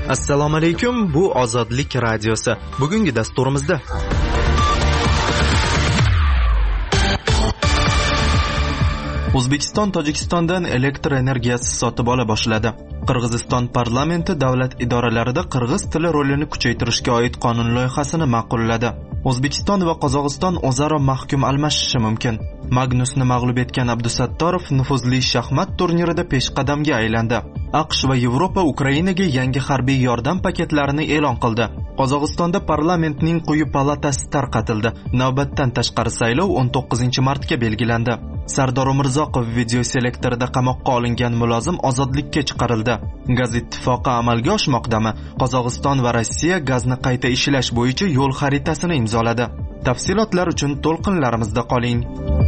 Assalomu alaykum, bu Ozodlik radiosi. Bugungi dasturimizda O'zbekiston Tojikistondan elektr energiyasi sotib ola boshladi. Qirg'iziston parlamenti davlat idoralarida qirg'iz tili rolini kuchaytirishga oid qonun loyihasini ma'qulladi. O'zbekiston va Qozog'iston o'zaro mahkum almashishi mumkin. Magnusni mag'lub etgan Abdusattorov nufuzli shaxmat turnirida peshqadamga aylandi. AQSh va Yevropa Ukrainaga yangi harbiy yordam paketlarini e'lon qildi. Qozog'istonda parlamentning quyi palatasi tarqatildi. Navbatdan tashqari saylov 19-martga belgilandi. Sardor Umurzoqov videoselektorida qamoqqa olingan mulozim ozodlikka chiqarildi. Gaz ittifoqi amalga oshmoqdami? Qozog'iston va Rossiya gazni qayta ishlash bo'yicha yo'l xaritasini imzoladi. Tafsilotlar uchun to'lqinlarimizda qoling.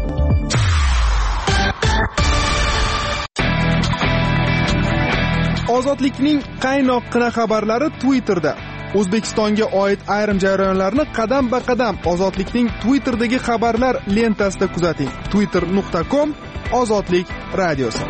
Ozodlikning qaynoq-qina xabarlari Twitterda. O'zbekistonga oid ayrim jarayonlarni qadam-ba-qadam Ozodlikning Twitterdagi xabarlar lentasida kuzating. twitter.com Ozodlik radiosi.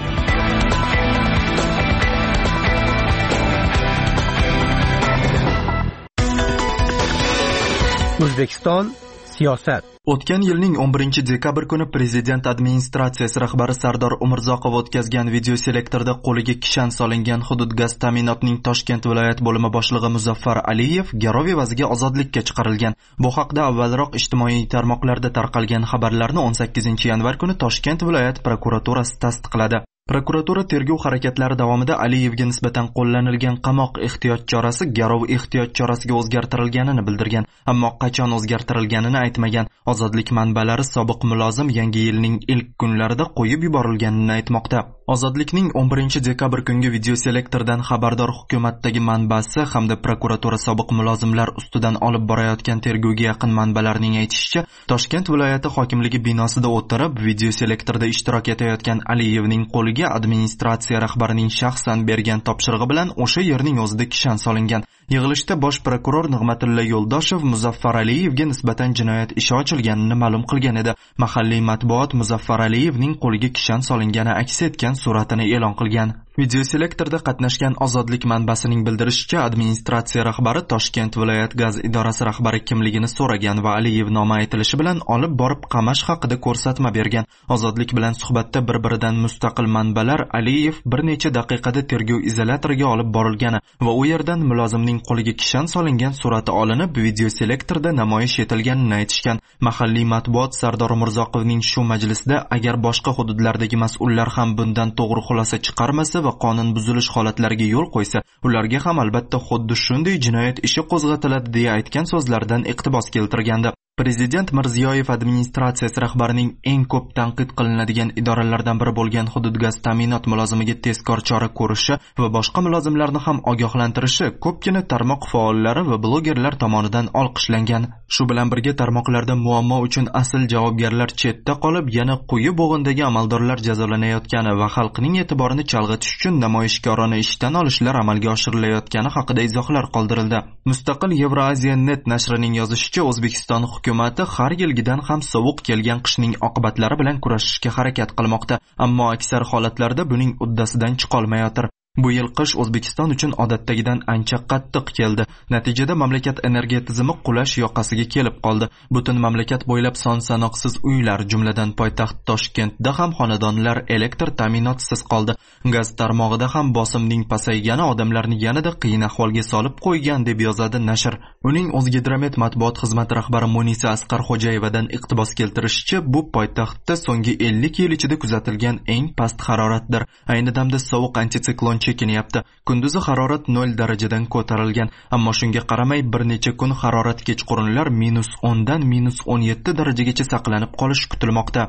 O'zbekiston siyosat. O'tgan yilning 11-dekabr kuni prezident administratsiyasi rahbari Sardor Umurzoqov o'tkazgan videoselektorda qo'liga kishan solingan hudud gaz ta'minotining Toshkent viloyat bo'limi boshlig'i Muzaffar Aliyev garov evaziga ozodlikka chiqarilgan. Bu haqda avvalroq ijtimoiy tarmoqlarda tarqalgan xabarlarni 18-yanvar kuni Toshkent viloyat prokuraturasi tasdiqladi. Prokuratura tergov harakatlari davomida Aliyevga nisbatan qo'llanilgan qamoq ehtiyot chorasi garov ehtiyot chorasiga o'zgartirilganini bildirgan, ammo qachon o'zgartirilganini aytmagan. Ozodlik manbalari sobiq mulozim yangi yilning ilk kunlarida qo'yib yuborilganini aytmoqda. Ozodlikning 11-dekabr kungi videoselektordan xabardor hukumatdagi manbasi hamda prokuratura sobiq mulozimlar ustidan olib borayotgan tergovga yaqin manbalarning aytishicha, Toshkent viloyati hokimligi binosida o'tirib videoselektorda ishtirok etayotgan Aliyevning qo'liga administratsiya rahbarining shaxsan bergan topshirig'i bilan o'sha yerning o'zida kishan solingan. Yig'ilishda bosh prokuror Nig'matilla Yo'ldoshev Muzaffar Aliyevga nisbatan jinoyat ishi ochilganini ma'lum qilgan edi. Mahalliy matbuot Muzaffar Aliyevning qo'liga kishan solingani aks etgan suratini e'lon qilgan. Videoselektorda qatnashgan Ozodlik manbasining bildirishicha, administratsiya rahbari Toshkent viloyat gaz idorasi rahbari kimligini so'ragan va Aliyev nomi aytilishi bilan olib borib qamash haqida ko'rsatma bergan. Ozodlik bilan suhbatda bir-biridan mustaqil manbalar Aliyev bir necha daqiqada tergov izolyatoriga olib borilgani va u yerdan mulozimning qo'liga kishan solingan surati olinib videoselektorda namoyish etilganini aytishgan. Mahalliy matbuot Sardor Umurzoqovning shu majlisda agar boshqa hududlardagi mas'ullar ham bundan to'g'ri xulosa chiqarmasa va qonun buzilish holatlariga yo'l qo'ysa, ularga ham albatta xuddi shunday jinoyat ishi qo'zg'atiladi deya aytgan so'zlaridan iqtibos keltirgandi. Prezident Mirziyoyev administratsiyasi rahbarining eng ko'p tanqid qilinadigan idoralardan biri bo'lgan hudud gaz ta'minot mulozimiga tezkor chora ko'rishi va boshqa mulozimlarni ham ogohlantirishi ko'pgina tarmoq faollari va blogerlar tomonidan olqishlangan. Shu bilan birga tarmoqlarda muammo uchun asl javobgarlar chetda qolib, yana quyi bo'g'indagi amaldorlar jazolanayotgani va xalqning e'tiborini chalg'itish uchun namoyishkorona ishdan olishlar amalga oshirilayotgani haqida izohlar qoldirildi. Mustaqil Euraziya.net nashrining yozishicha, O'zbekiston hukumati har yilgidan ham sovuq kelgan qishning oqibatlari bilan kurashishga harakat qilmoqda, ammo aksar holatlarda buning uddasidan chiqolmayotir. Bu yil qish O'zbekiston uchun odatdagidan ancha qattiq keldi. Natijada mamlakat energiya tizimi qulash yoqasiga kelib qoldi. Butun mamlakat bo'ylab son-sanoqsiz uylar, jumladan poytaxt Toshkentda ham xonadonlar elektr ta'minotisiz qoldi. Gaz tarmog'ida ham bosimning pasaygani odamlarni yanada qiyin ahvolga solib qo'ygan deb yozadi nashr. Uning O'zgidromet matbuot xizmati rahbari Munisa Asqarxo'jayevadan iqtibos keltirishicha, bu poytaxtda so'nggi 50 yil ichida kuzatilgan eng past haroratdir. Ayni damda sovuq antitsiklon chekinyapti. Kunduzi harorat 0 darajadan ko'tarilgan, ammo shunga qaramay bir necha kun harorat kechqurunlar -10 dan -17 darajagacha saqlanib qolishi kutilmoqda.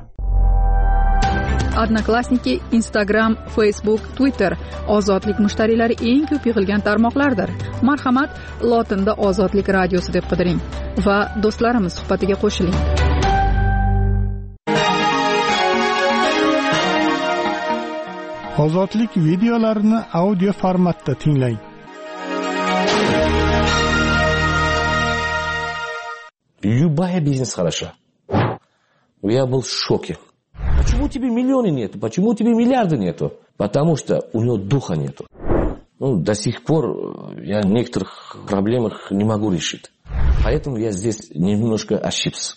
Odnoklassniki, Instagram, Facebook, Twitter Ozodlik mushtariylari eng ko'p yig'ilgan tarmoqlardir. Marhamat, lotinda Ozodlik radiosi deb qidiring va do'stlarimiz suhbatiga qo'shiling. Ozodlik videolarini audio formatda tinglang. Любая бизнес хороша. Я был в шоке. Почему у тебя миллионы нету? Почему у тебя миллиарды нету? Потому что у него духа нету. до сих пор я некоторых проблем не могу решить. Поэтому я здесь немножко ошибся.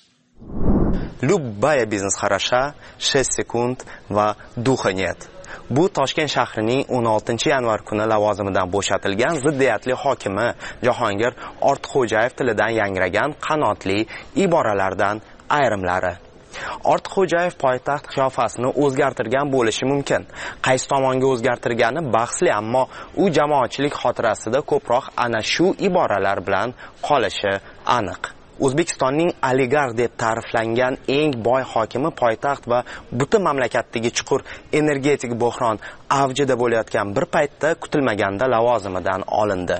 Любая бизнес хороша, 6 sekund va duha нет. Bu Toshkent shahrining 16-yanvar kuni lavozimidan bo'shatilgan ziddiyatli hokimi Jahongir Ortiqxo'jayev tilidan yangragan qanotli iboralardan ayrimlari. Ortiqxo'jayev poytaxt qiyofasini o'zgartirgan bo'lishi mumkin. Qaysi tomonga o'zgartirgani bahsli, ammo u jamoatchilik xotirasida ko'proq ana shu iboralar bilan qolishi aniq. O'zbekistonning oligarx deb ta'riflangan eng boy hokimi poytaxt va butun mamlakatdagi chuqur energetik bo'hron avjida bo'layotgan bir paytda kutilmaganda lavozimidan olindi.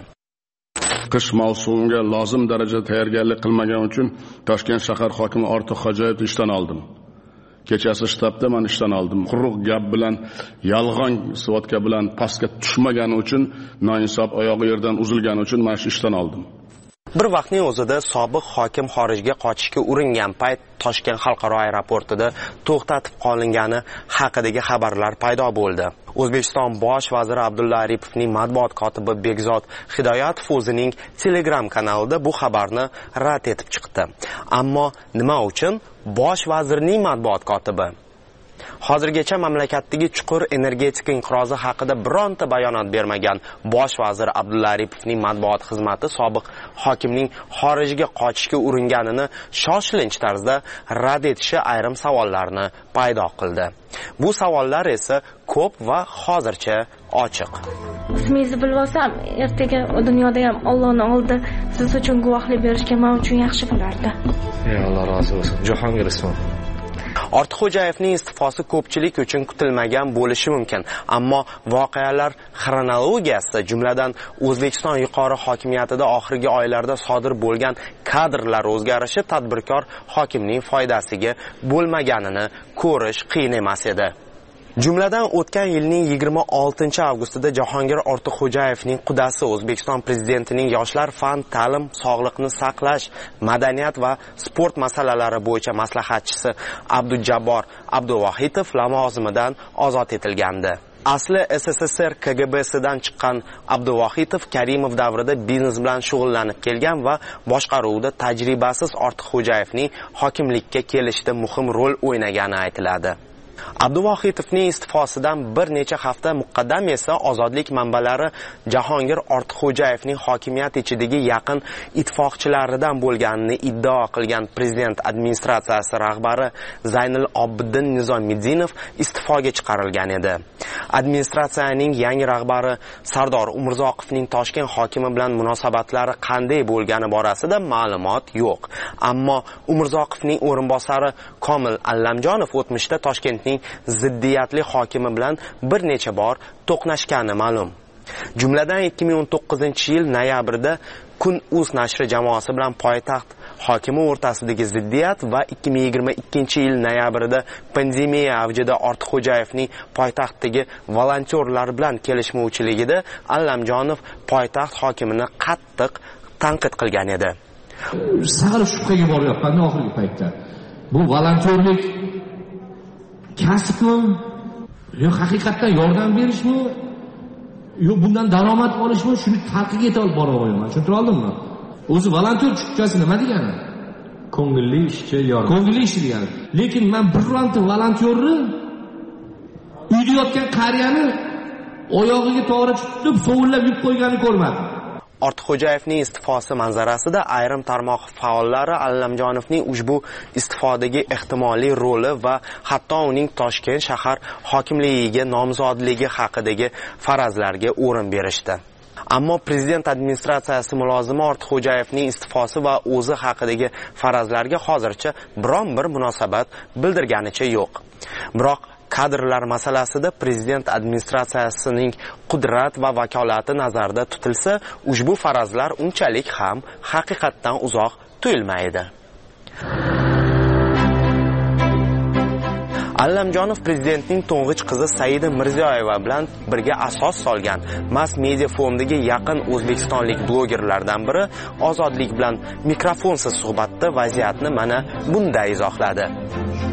Qish mavsumiga lozim darajada tayyorgarlik qilmagan uchun Toshkent shahar hokimi Ortiqxo'jayevni ishdan oldim. Kechasi shtabda men ishdan oldim. Quruq gap bilan, yolg'on svodka bilan pastga tushmagani uchun, noinsof oyog'i yerdan uzilgani uchun men ishdan oldim. Bir vaqtning o'zida sobiq hokim xorijga qochishga uringan payt Toshkent xalqaro aeroportida to'xtatib qolingani haqidagi xabarlar paydo bo'ldi. O'zbekiston bosh vaziri Abdulla Aripovning matbuot kotibi Bekzod Hidoyatov o'zining Telegram kanalida bu xabarni rad etib chiqdi. Ammo nima uchun bosh vazirning matbuot kotibi hozirgacha mamlakatdagi chuqur energetika inqirozi haqida bironta bayonot bermagan bosh vazir Abdulla Aripovning matbuot xizmati sobiq hokimning xorijga qochishga uringanini shoshilinch tarzda rad etishi ayrim savollarni paydo qildi. Bu savollar esa ko'p va hozircha ochiq. Ismingizni bilib olsam, ertaga dunyoda ham Allohning oldida siz uchun guvohlik berishga men uchun yaxshi bo'lardi. Alloh rozi bo'lsin. Jahongir ismim. Ortiqxo'jayevning iste'fosi ko'pchilik uchun kutilmagan bo'lishi mumkin, ammo voqealar xronologiyasida, jumladan O'zbekiston yuqori hokimiyatida oxirgi oylarda sodir bo'lgan kadrlar o'zgarishi tadbirkor hokimning foydasiga bo'lmaganini ko'rish qiyin emas edi. Jumladan o'tgan yilning 26-avgustida Jahongir Ortiqxo'jayevning qudasi O'zbekiston prezidentining yoshlar, fan, ta'lim, sog'liqni saqlash, madaniyat va sport masalalari bo'yicha maslahatchisi Abdujabbor Abduvohidov lavozimidan ozod etilgandi. Asli SSSR KGBsidan chiqqan Abduvohidov Karimov davrida biznes bilan shug'ullanib kelgan va boshqaruvda tajribasiz Ortiqxo'jayevning hokimlikka kelishida muhim rol o'ynagani aytiladi. Abduvohidovning iste'fosidan bir necha hafta muqaddam esa ozodlik manbalari Jahongir Ortiqxo'jayevning hokimiyat ichidagi yaqin ittifoqchilaridan bo'lganini iddao qilgan prezident administratsiyasi rahbari Zaynul Obiddin Nizomiddinov iste'foga chiqarilgan edi. Administratsiyaning yangi rahbari Sardor Umurzoqovning Toshkent hokimi bilan munosabatlari qanday bo'lgani borasida ma'lumot yo'q. Ammo Umurzoqovning o'rinbosari Komil Allamjonov o'tmishda Toshkentning ziddiyatli hokimi bilan bir necha bor to'qnashgani ma'lum. Jumladan 2019-yil noyabrda Kun.uz nashri jamoasi bilan poytaxt hokimi o'rtasidagi ziddiyat va 2022-yil noyabrida pandemiya avjida Ortiqxo'jayevning poytaxtdagi volontyorlar bilan kelishmovchiligida Allamjonov poytaxt hokimini qattiq tanqid qilgan edi. Sal shubhaga boryapman oxirgi paytda. Bu volontyorlik kasbmi? Yo haqiqatdan yordam berishmi? Yo bundan daromad olishmi? Shuni tadqiq eta olib bora olaman. Tushuntira oldimmi? O'zi volontyor tushunchasi nima degani? Ko'ngilli ishchi yordam. Ko'ngilli ish degani. Lekin men bironta volontyorni uyda yotgan qariyani oyog'iga to'g'ri tutib, sovullab yuk qo'yganini ko'rmadim. Ortiqxo'jayevning iste'fosi manzarasida ayrim tarmoq faollari Allamjonovning ushbu iste'fodagi ehtimoliy roli va hatto uning Toshkent shahar hokimligiga nomzodligi haqidagi farazlarga o'rin berishdi. Ammo prezident administratsiyasi mulozimi Ortiqxo'jayevning iste'fosi va o'zi haqidagi farazlarga hozircha biron bir munosabat bildirganicha yo'q. Biroq kadrlar masalasida prezident administratsiyasining qudrat va vakolati nazarda tutilsa, ushbu farazlar unchalik ham haqiqatdan uzoq tuyulmaydi. Allamjonov prezidentning to'ng'ich qizi Saida Mirziyoyeva bilan birga asos solgan mass media fondagi yaqin o'zbekistonlik blogerlardan biri Ozodlik bilan mikrofonsiz suhbatda vaziyatni mana bunday izohladi.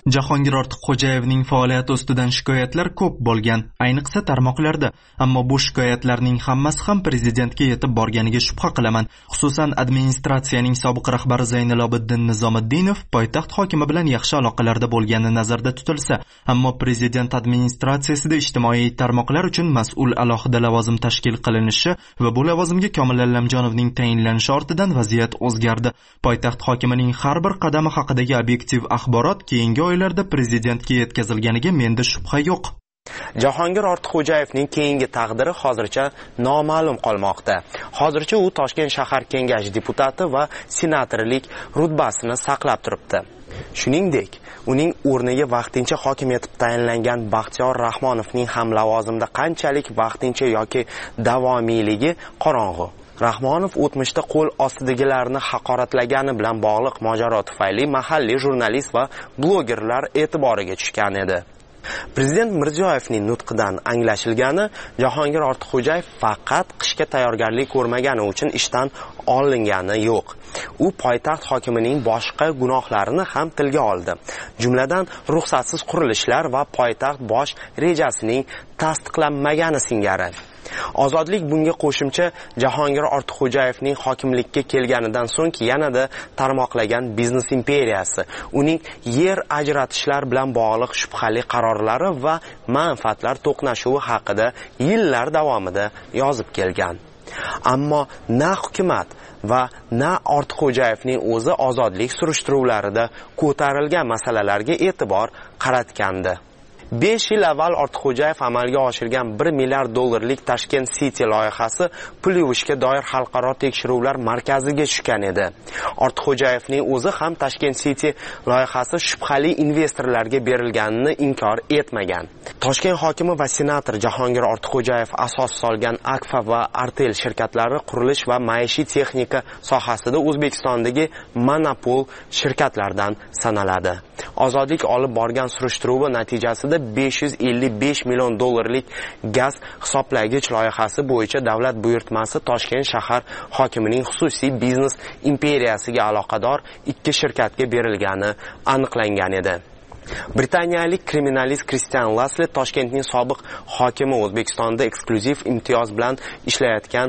Jahongir Ortiqxo'jayevning faoliyati ustidan shikoyatlar ko'p bo'lgan, ayniqsa tarmoqlarda, ammo bu shikoyatlarning hammasi ham prezidentga yetib borganiga shubha qilaman. Xususan, administratsiyaning sobiq rahbari Zaynilobiddin Nizomiddinov poytaxt hokimi bilan yaxshi aloqalarda bo'lgani nazarda tutilsa, ammo prezident administratsiyasida ijtimoiy tarmoqlar uchun mas'ul alohida lavozim tashkil qilinishi va bu lavozimga Komil Allamjonovning tayinlanishi ortidan vaziyat o'zgardi. Poytaxt hokimining har bir qadami haqidagi obyektiv axborot keyingi oylarda prezidentga yetkazilganiga menda shubha yo'q. Jahongir Ortiqxo'jayevning keyingi taqdiri hozircha noma'lum qolmoqda. Hozircha u Toshkent shahar kengashi deputati va senatorlik rutbasini saqlab turibdi. Shuningdek, uning o'rniga vaqtincha hokim etib tayinlangan Baxtiyor Rahmonovning ham lavozimda qanchalik vaqtincha yoki davomiyligi qorong'u. Rahmonov o'tmishda qo'l ostidagilarni haqoratlagani bilan bog'liq mojaro tufayli mahalliy jurnalist va blogerlar e'tiboriga tushgan edi. Prezident Mirziyoyevning nutqidan anglashilgani, Jahongir Ortiqxo'jayev faqat qishga tayyorgarlik ko'rmagani uchun ishdan olingani yo'q. U poytaxt hokimining boshqa gunohlarini ham tilga oldi. Jumladan, ruxsatsiz qurilishlar va poytaxt bosh rejasining tasdiqlanmagani singari. Ozodlik bunga qo'shimcha Jahongir Ortiqxo'jayevning hokimlikka kelganidan so'ng yanada tarmoqlagan biznes imperiyasi, uning yer ajratishlar bilan bog'liq shubhali qarorlari va manfaatlar to'qnashuvi haqida yillar davomida yozib kelgan. Ammo na hukumat va na Ortiqxo'jayevning o'zi ozodlik surishtiruvlarida ko'tarilgan masalalarga e'tibor qaratgandi. 5 yil avval Ortiqxo'jayev amalga oshirgan 1 milliard dollarlik Tashkent City loyihasi pul yuvishga doir xalqaro tekshiruvlar markaziga tushgan edi. Ortiqxo'jayevning o'zi ham Tashkent City loyihasi shubhali investorlarga berilganini inkor etmagan. Toshkent hokimi va senator Jahongir Ortiqxo'jayev asos solgan Akfa va Artel shirkatlari qurilish va maishiy texnika sohasida O'zbekistondagi monopol shirkatlardan sanaladi. Ozodlik olib borgan surishtiruvi natijasida 555 million dollarlik gaz hisoblagich loyihasi bo'yicha davlat buyurtmasi Toshkent shahar hokimining xususiy biznes imperiyasiga aloqador 2 shirkatga berilgani aniqlangan edi. Britaniyalik kriminalist Christian Lassley Toshkentning sobiq hokimi O'zbekistonda eksklyuziv imtiyoz bilan ishlayotgan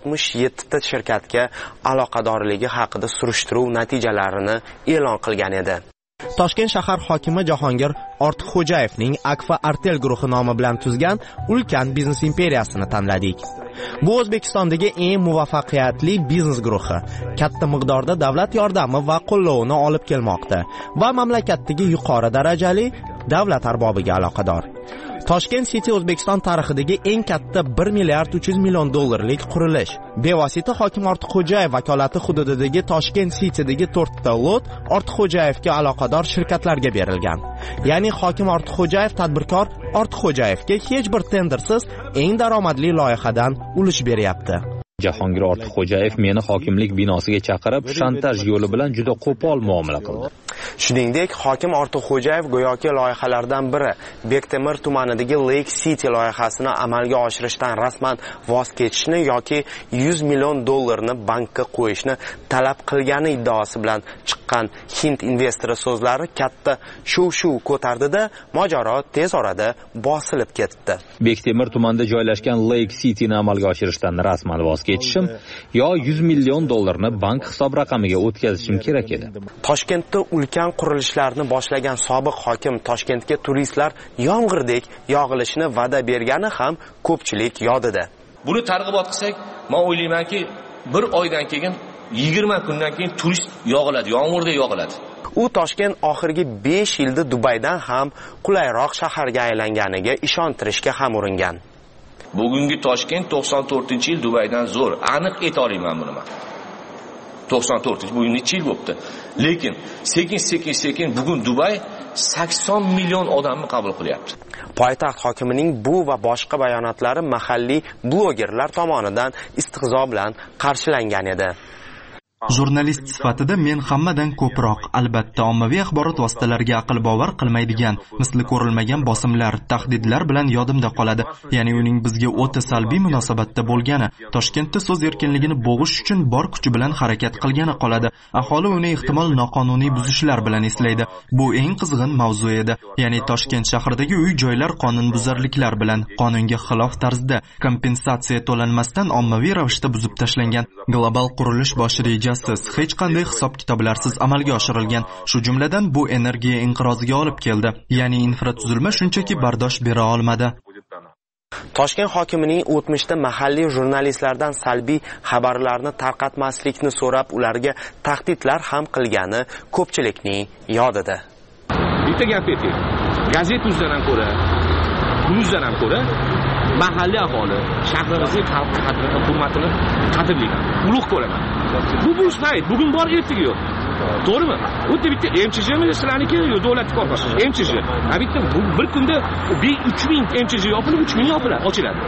67 ta shirkatga aloqadorligi haqida surishtiruv natijalarini e'lon qilgan edi. Toshkent shahar hokimi Jahongir Ortiqxo'jayevning Akfa Artel guruhi nomi bilan tuzgan ulkan biznes imperiyasini tanladik. Bu O'zbekistondagi eng muvaffaqiyatli biznes guruhi, katta miqdorda davlat yordami va qo'llovini olib kelmoqda va mamlakatdagi yuqori darajali davlat arbobiga aloqador. Toshkent City O'zbekiston tarixidagi eng katta 1 milliard 300 million dollarlik qurilish. Bevosita hokim Ortiqxo'jayev vakolati hududidagi Toshkent City'dagi 4 ta lot Ortiqxo'jayevga aloqador shirkatlarga berilgan. Ya'ni hokim Ortiqxo'jayev tadbirkor Ortiqxo'jayevga hech bir tendersiz eng daromadli loyihadan ulush beryapti. Jahongir Ortiqxo'jayev meni hokimlik binosiga chaqirib, shantaj yo'li bilan juda qo'pol muomala qildi. Shuningdek, hokim Ortiqxo'jayev go'yoki loyihalardan biri Bektemir tumanidagi Lake City loyihasini amalga oshirishdan rasman voz kechishni yoki 100 million dollarni bankka qo'yishni talab qilgani iddaosi bilan chiqqan Hind investori so'zlari katta shuv-shuv ko'tardida, mojaro tez orada bosilib ketdi. Bektemir tumanida joylashgan Lake City'ni amalga oshirishdan rasman voz kechishim yo 100 million dollarni bank hisob raqamiga o'tkazishim kerak edi. Toshkentda ulkan qurilishlarni boshlagan sobiq hokim Toshkentga turistlar yomg'irdek yog'ilishini va'da bergani ham ko'pchilik yodida. Buni targ'ibot qilsak, men o'ylaymanki, bir oydan keyin 20 kundan keyin turist yog'iladi, yomg'irda yog'iladi. U Toshkent oxirgi 5 yilda Dubaydan ham qulayroq shaharga aylanganiga ishontirishga ham uringan. Bugungi Toshkent 94-yil Dubaydan zo'r, aniq ayta olaman buni men. 94 bugun necha yil bo'libdi. Lekin sekin bugun Dubay 80 million odamni qabul qilyapti. Poytaxt hokimining bu va boshqa bayonotlari mahalliy blogerlar tomonidan istihzo bilan qarshilangan edi. Jurnalist sifatida men hammadan ko'proq, albatta, ommaviy axborot vositalariga aql bovar qilmaydigan, misli ko'rilmagan bosimlar, tahdidlar bilan yodimda qoladi. Ya'ni uning bizga o'ta salbiy munosabatda bo'lgani, Toshkentda so'z erkinligini bo'g'ish uchun bor kuchi bilan harakat qilgani qoladi. Aholi uni ehtimol noqonuniy buzishlar bilan eslaydi. Bu eng qizg'in mavzu edi. Ya'ni Toshkent shahridagi uy-joylar qonunbuzarliklar bilan, qonunga xilof tarzda kompensatsiya to'lanmasdan ommaviy ravishda buzib tashlangan. Global qurilish bosh rejasiz, hech qanday hisob-kitoblarsiz amalga oshirilgan. Shu jumladan bu energiya inqiroziga olib keldi. Ya'ni infratuzilma shunchaki bardosh bera olmadi. Toshkent hokimining o'tmishda mahalliy jurnalistlardan salbiy xabarlarni tarqatmaslikni so'rab, ularga tahdidlar ham qilgani ko'pchilikning yodida. Bitta gap ayting. Gazeta uzdan ham ko'ra, Gruzdan ham ko'ra mahalliy aholi shahrimizning qadrini, hurmatini qadrlayman, ulug' ko'raman. Bu ustayt, bugun bor, ertaga yo'q. To'g'rimi? O'ta bitta MCHmi sizlarniki, yo'q davlat korxonasi. MCH. Bitta bir kunda 3000 MCH yopilib, 3000 yopiladi, ochiladi.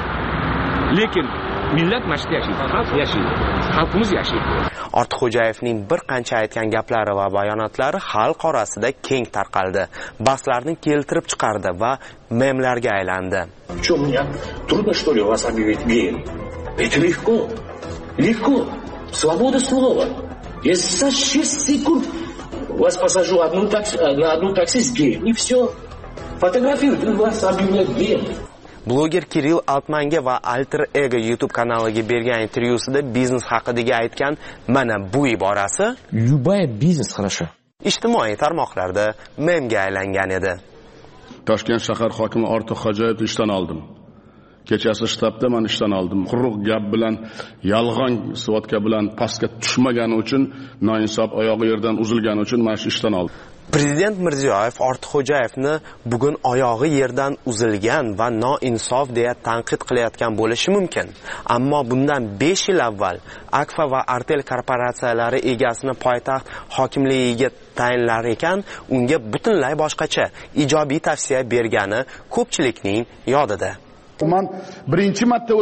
Lekin millat mashhur yashaydi, xalq yashaydi, xalqimiz yashaydi. Ortiqxo'jayevning bir qancha aytgan gaplari va bayonotlari xalq orasida keng tarqaldi. Bahslarni keltirib chiqardi va memlarga aylandi. Что, мне трудно, что ли, вас объявить геем? Это легко. Легко. Свобода слова. Я за 6 секунд вас посажу на одну такси с геем. И все. Фотографируют, вас объявляют геем. Bloger Kirill Altmanga va Alter Ego YouTube kanaliga bergan intervyusida biznes haqidagi aytgan mana bu iborasi Любая бизнес хорошо. Ijtimoiy tarmoqlarda memga aylangan edi. Toshkent shahar hokimi Ortiqxo'jayev ishdan oldim. Kechasi shtabda men ishdan oldim. Quruq gap bilan, yolg'on svodka bilan pastga tushmagani uchun, noinsof oyog'i yerdan uzilgani uchun men ishdan oldim. Prezident Mirziyoyev Ortiqxo'jayevni bugun oyog'i yerdan uzilgan va noinsof deya tanqid qilayotgan bo'lishi mumkin. Ammo bundan 5 yil avval Akfa va Artel korporatsiyalari egasini poytaxt hokimligiga tayinlar ekan, unga butunlay boshqacha ijobiy tavsiya bergani ko'pchilikning yodida. Men birinchi marta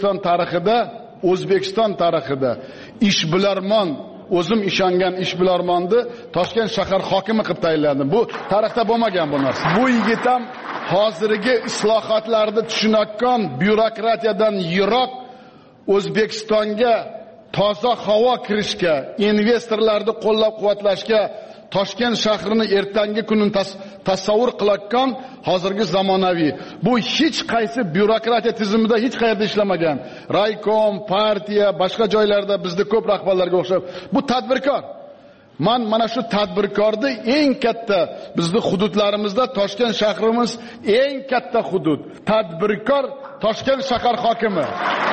O'zbekiston tarixida ishbilarmon o'zim ishongan ishbilarmonni Toshkent shahar hokimi qilib tayinladim. Bu tarixda bo'lmagan bu narsa. Bu yigit ham hozirgi islohotlarni tushunayotgan byurokratiyadan yiroq O'zbekistonga toza havo kirishga, investorlarni qo'llab-quvvatlashga, Toshkent shahrini ertangi kunini tasavvur qilayotgan hozirgi zamonaviy. Bu hech qaysi byurokratiya tizimida hech qayerda ishlamagan. Raykom, partiya, boshqa joylarda bizda ko'p rahbarlarga o'xshab, bu tadbirkor. Mana shu tadbirkorni eng katta bizning hududlarimizda Toshkent shahrimiz eng katta hudud. Tadbirkor Toshkent shahar hokimi.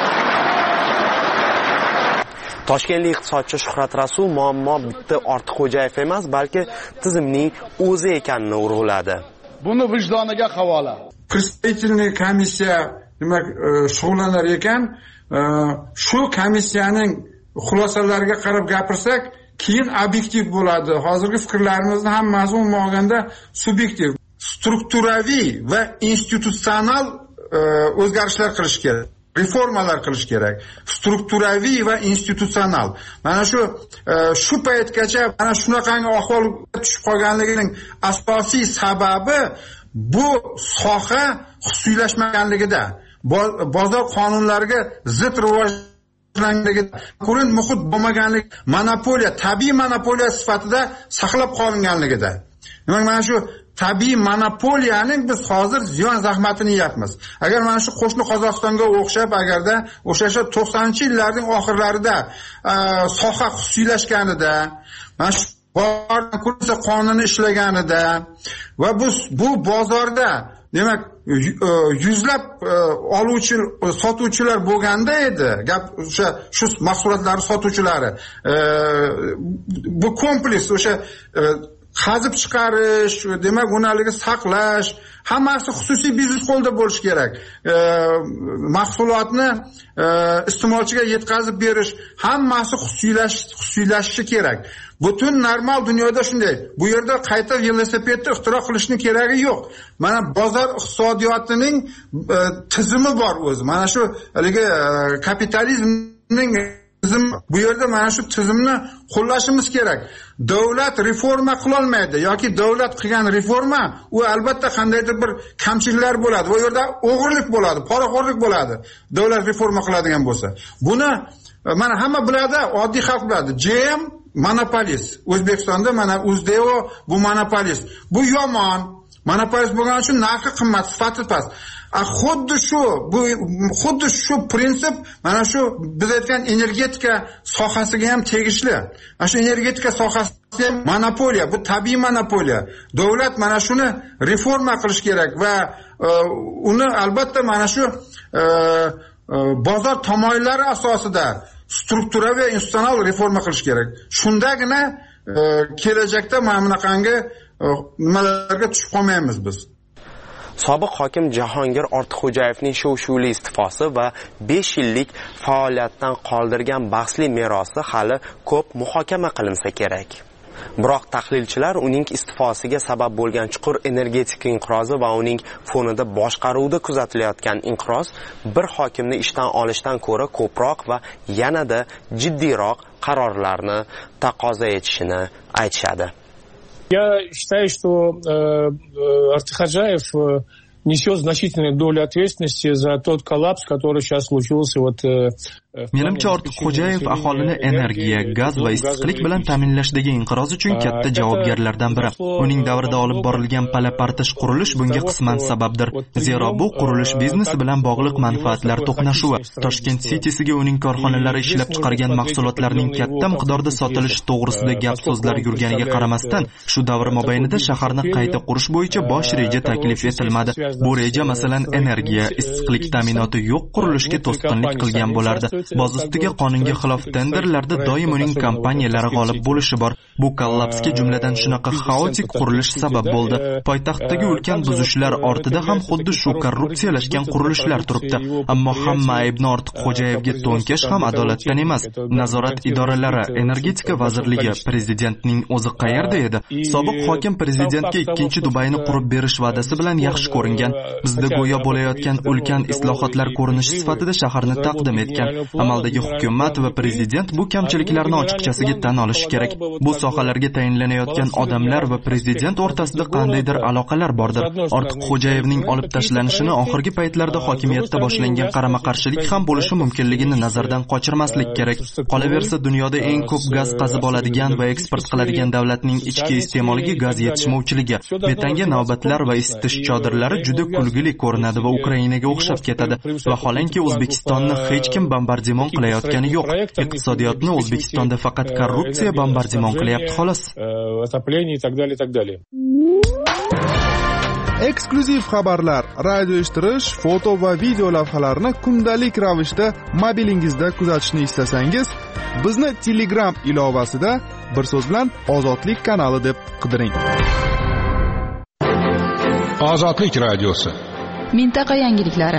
Toshkentlik iqtisodchi Shuhrat Rasul muammo bitta Ortiqxo'jayev emas, balki tizimning o'zi ekanini urg'uladi. Buni vijdoniga havola. Представительный komissiya demak shug'ullanar ekan, shu komissiyaning xulosalariga qarab gapirsak, keyin obyektiv bo'ladi. Hozirgi fikrlarimizni hammasi umuman olganda subyektiv, strukturaviy va institutsional o'zgarishlar qilish kerak. Reformalar qilish kerak. Strukturaviy va institutsional. Mana shu paytgacha mana shunaqangi ahvolga tushib qolganligining asosiy sababi bu soha xususiylashmaganligida, bozor qonunlariga zid rivojlanganligida, konkurent muhit bo'lmaganlik, monopoliya, tabiiy monopoliya sifatida saqlab qolinganligida. Demak, mana shu tabiiy monopoliyaning biz hozir ziyon zahmatini yeyapmiz. Agar mana shu qo'shni Qozog'istonga o'xshab, agarda o'sha 90-yillarning oxirlarida soha xususiylashganida, mana shu konkursiya qonuni ishlaganida va bu bozorda demak yuzlab oluvchi sotuvchilar bo'lganda edi, gap o'sha shu mahsulotlar sotuvchilari, bu kompleks o'sha qazib chiqarish, demak unaligi saqlash, hammasi xususiy biznes qo'lda bo'lishi kerak. Mahsulotni iste'molchiga yetkazib berish, hammasi xususiylashishi kerak. Butun normal dunyoda shunday. Bu yerda qayta velosipedni ixtiro qilishning keragi yo'q. Mana bozor iqtisodiyotining tizimi bor o'zi. Mana shu haligi kapitalizmning tizim, bu yerda mana shu tizimni qo'llashimiz kerak. Davlat reforma qila olmaydi yoki davlat qilgan reforma u albatta qandaydir bir kamchiliklar bo'ladi. Bu yerda o'g'irlik bo'ladi, poraxo'rlik bo'ladi. Davlat reforma qiladigan bo'lsa. Buni mana hamma biladi, oddiy xalq biladi. JM monopolist. O'zbekistonda mana Uzdeo bu monopolist. Bu yomon. Monopolist bo'lgani uchun narxi qimmat, sifati past. Xuddi shu prinsip mana shu biz aytgan energetika sohasiga ham tegishli. Mana shu energetika sohasi ham monopoliya, bu tabiiy monopoliya. Davlat mana shuni reforma qilish kerak va uni albatta mana shu bozor tamoyillari asosida strukturaviy va institutsional reforma qilish kerak. Shundagina kelajakda mana bunaqangi nimalarga tushib qolmaymiz biz. Sobiq hokim Jahongir Ortiqxo'jayevning shov-shuvli iste'fosi va 5 yillik faoliyatdan qoldirgan bahsli merosi hali ko'p muhokama qilinsa kerak. Biroq tahlilchilar uning iste'fosiga sabab bo'lgan chuqur energetika inqirozi va uning fonida boshqaruvda kuzatilayotgan inqiroz bir hokimni ishdan olishdan ko'ra ko'proq va yanada jiddiyroq qarorlarni taqozo etishini aytishadi. Я считаю, что Артыкходжаев несет значительную долю ответственности за тот коллапс, который сейчас случился Menimcha Ortiqxo'jayev aholini energiya, gaz va issiqlik bilan ta'minlashdagi inqiroz uchun katta javobgarlardan biri. Uning davrida olib borilgan pala-partish qurilish bunga qisman sababdir. Zero bu qurilish biznesi bilan bog'liq manfaatlar to'qnashuvi. Toshkent City'siga uning korxonalari ishlab chiqargan mahsulotlarning katta miqdorda sotilishi to'g'risida gap so'zlar yurganiga qaramasdan, shu davr mobaynida shaharni qayta qurish bo'yicha bosh reja taklif etilmadi. Bu reja masalan energiya, issiqlik ta'minoti yo'q qurilishga to'sqinlik qilgan bo'lardi. Boz ustiga qonunga xilof tenderlarda doim uning kompaniyalari g'olib bo'lishi bor. Bu kollapsga jumladan shunaqa xaotik qurilish sabab bo'ldi. Poytaxtdagi ulkan buzishlar ortida ham xuddi shu korrupsiyalashgan qurilishlar turibdi. Ammo hamma aybni Ortiqxo'jayevga to'nkash ham adolatdan emas. Nazorat idoralari, energetika vazirligi, prezidentning o'zi qayerda edi? Sobiq hokim prezidentga ikkinchi Dubayni qurib berish va'dasi bilan yaxshi ko'ringan. Bizda go'yo bo'layotgan ulkan islohotlar ko'rinishi sifatida shaharni taqdim etgan. Amaldagi hukumat va prezident bu kamchiliklarni ochiqchasiga tan olishi kerak. Bu sohalarga tayinlanayotgan odamlar va prezident o'rtasida qandaydir aloqalar bordir. Ortiqxo'jayevning olib tashlanishini oxirgi paytlarda hokimiyatda boshlangan qarama-qarshilik ham bo'lishi mumkinligini nazardan qochirmaslik kerak. Qolaversa, dunyoda eng ko'p gaz qazib oladigan va eksport qiladigan davlatning ichki iste'moliga gaz yetishmovchiligi, metanga navbatlar va isitish chodirlari juda kulgili ko'rinadi va Ukrainaga o'xshab ketadi. Vaholanki O'zbekistonni hech kim bombardimon qilayotgani yo'q. Iqtisodiyotni O'zbekistonda faqat korrupsiya bombardimon qilyapti xolos. Eksklyuziv xabarlar, radio eshittirish, foto va video lavhalarni kundalik ravishda mobilingizda kuzatishni istasangiz, bizni Telegram ilovasida bir so'z bilan Ozodlik kanali deb qidiring. Ozodlik radiosi. Mintaqa yangiliklari.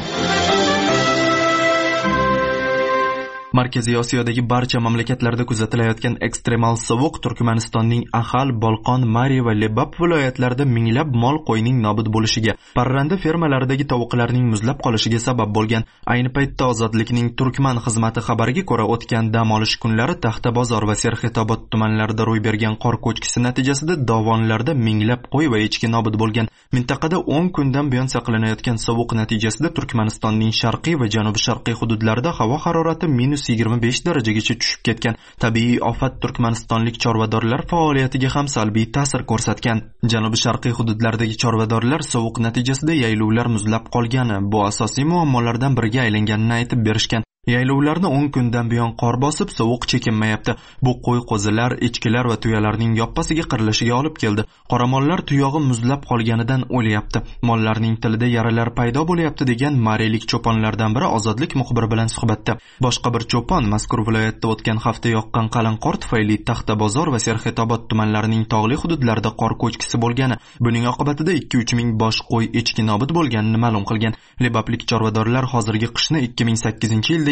Markaziy Osiyodagi barcha mamlakatlarda kuzatilayotgan ekstremal sovuq Turkmanistonning Axal, Bolqon, Mari va Lebap viloyatlarida minglab mol qo'yning nobud bo'lishiga, parranda fermalaridagi tovuqlarning muzlab qolishiga sabab bo'lgan. Ayni paytda Ozodlikning Turkman xizmati xabariga ko'ra, o'tgan dam olish kunlari Taxtabozor va Serxetobod tumanlarida ro'y bergan qor ko'chkisi natijasida dovonlarda minglab qo'y va echki nobud bo'lgan. Mintaqada 10 kundan buyon saqlanayotgan sovuq natijasida Turkmanistonning sharqiy va janubi-sharqiy hududlarida havo harorati -25 darajagacha tushib ketgan. Tabiiy ofat turkmanistonlik chorvadorlar faoliyatiga ham salbiy ta'sir ko'rsatgan. Janubi-sharqiy hududlardagi chorvadorlar sovuq natijasida yaylovlar muzlab qolgani, bu asosiy muammolardan biriga aylanganini aytib berishgan. Yaylovlarni 10 kundan buyon qor bosib, sovuq chekinmayapti. Bu qo'y-qo'zilar, echkilar va tuyalarning yoppasiga qirilishiga olib keldi. Qoramollar tuyog'i muzlab qolganidan o'lyapti. Mollarning tilida yaralar paydo bo'lyapti degan marilik cho'ponlardan biri Ozodlik muxbiri bilan suhbatda. Boshqa bir cho'pon mazkur viloyatda o'tgan hafta yoqqan qalin qor tufayli Taxtabozor va Serxetobod tumanlarining tog'li hududlarida qor ko'chkisi bo'lgani, buning oqibatida 2-3 ming bosh qo'y echki nobud bo'lganini ma'lum qilgan. Lebaplik chorvadorlar hozirgi qishni 2008-yilda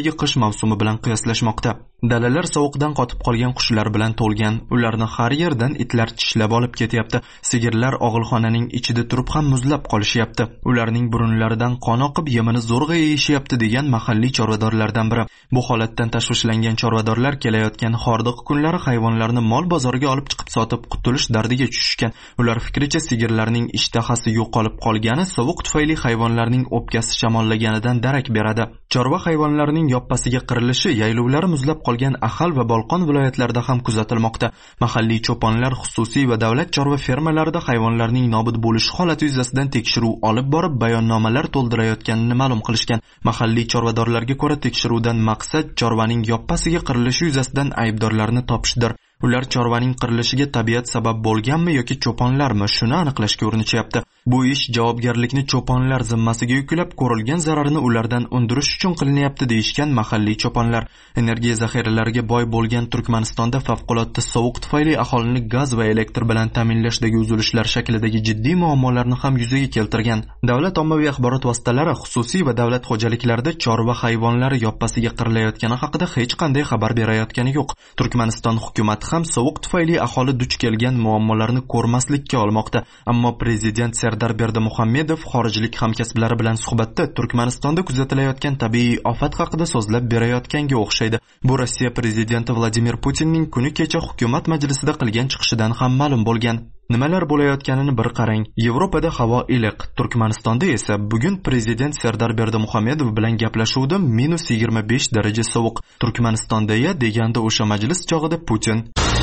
Rossiyadagi qish mavsumi bilan qiyoslashmoqda. Dalalar sovuqdan qotib qolgan qushlar bilan to'lgan. Ularni har yerdan itlar tishlab olib ketyapti. Sigirlar og'ilxonaning ichida turib ham muzlab qolishyapti. Ularning burunlaridan qon oqib, yemini zo'rg'a yeyishyapti degan mahalliy chorvadorlardan biri. Bu holatdan tashvishlangan chorvadorlar kelayotgan hordiq kunlari hayvonlarni mol bozoriga olib chiqib sotib qutulish dardiga tushishgan. Ular fikricha sigirlarning ishtahasi yo'qolib qolgani sovuq tufayli hayvonlarning o'pkasi shamollaganidan darak beradi. Chorva hayvonlarining yoppasiga qirilishi yaylovlari muzlab qolgan Ahal va Bolqon viloyatlarida ham kuzatilmoqda. Mahalliy cho'ponlar xususiy va davlat chorva fermalarida hayvonlarning nobud bo'lishi holati yuzasidan tekshiruv olib borib, bayonnomalar to'ldirayotganini ma'lum qilishgan. Mahalliy chorvadorlarga ko'ra, tekshiruvdan maqsad chorvaning yoppasiga qirilishi yuzasidan aybdorlarni topishdir. Ular chorvaning qirilishiga tabiat sabab bo'lganmi yoki cho'ponlarmi, shuni aniqlashga urinishyapti. Bu ish javobgarlikni cho'ponlar zimmasiga yuklab, ko'rilgan zararni ulardan undirish uchun qilinyapti deyishgan mahalliy cho'ponlar. Energiya zaxiralariga boy bo'lgan Turkmanistonda favqulodda sovuq tufayli aholini gaz va elektr bilan ta'minlashdagi uzilishlar shaklidagi jiddiy muammolarni ham yuzaga keltirgan. Davlat ommaviy axborot vositalari xususiy va davlat xo'jaliklarida chorva hayvonlari yoppasiga qirilayotgani haqida hech qanday xabar berayotgani yo'q. Turkmaniston hukumati ham sovuq tufayli aholi duch kelgan muammolarni ko'rmaslikka olmoqda. Ammo prezident Sardor Berdimuhamedov xorijlik hamkasblari bilan suhbatda Turkmanistonda kuzatilayotgan tabiiy ofat haqida so'zlab berayotganga o'xshaydi. Bu Rossiya prezidenti Vladimir Putinning kuni kecha hukumat majlisida qilgan chiqishidan ham ma'lum bo'lgan. Nimalar bo'layotganini bir qarang. Yevropada havo iliq, Turkmanistonda esa bugun prezident Sardor Berdimuhamedov bilan gaplashuvda -25 daraja sovuq. Turkmanistonda deganda o'sha majlis chog'ida Putin.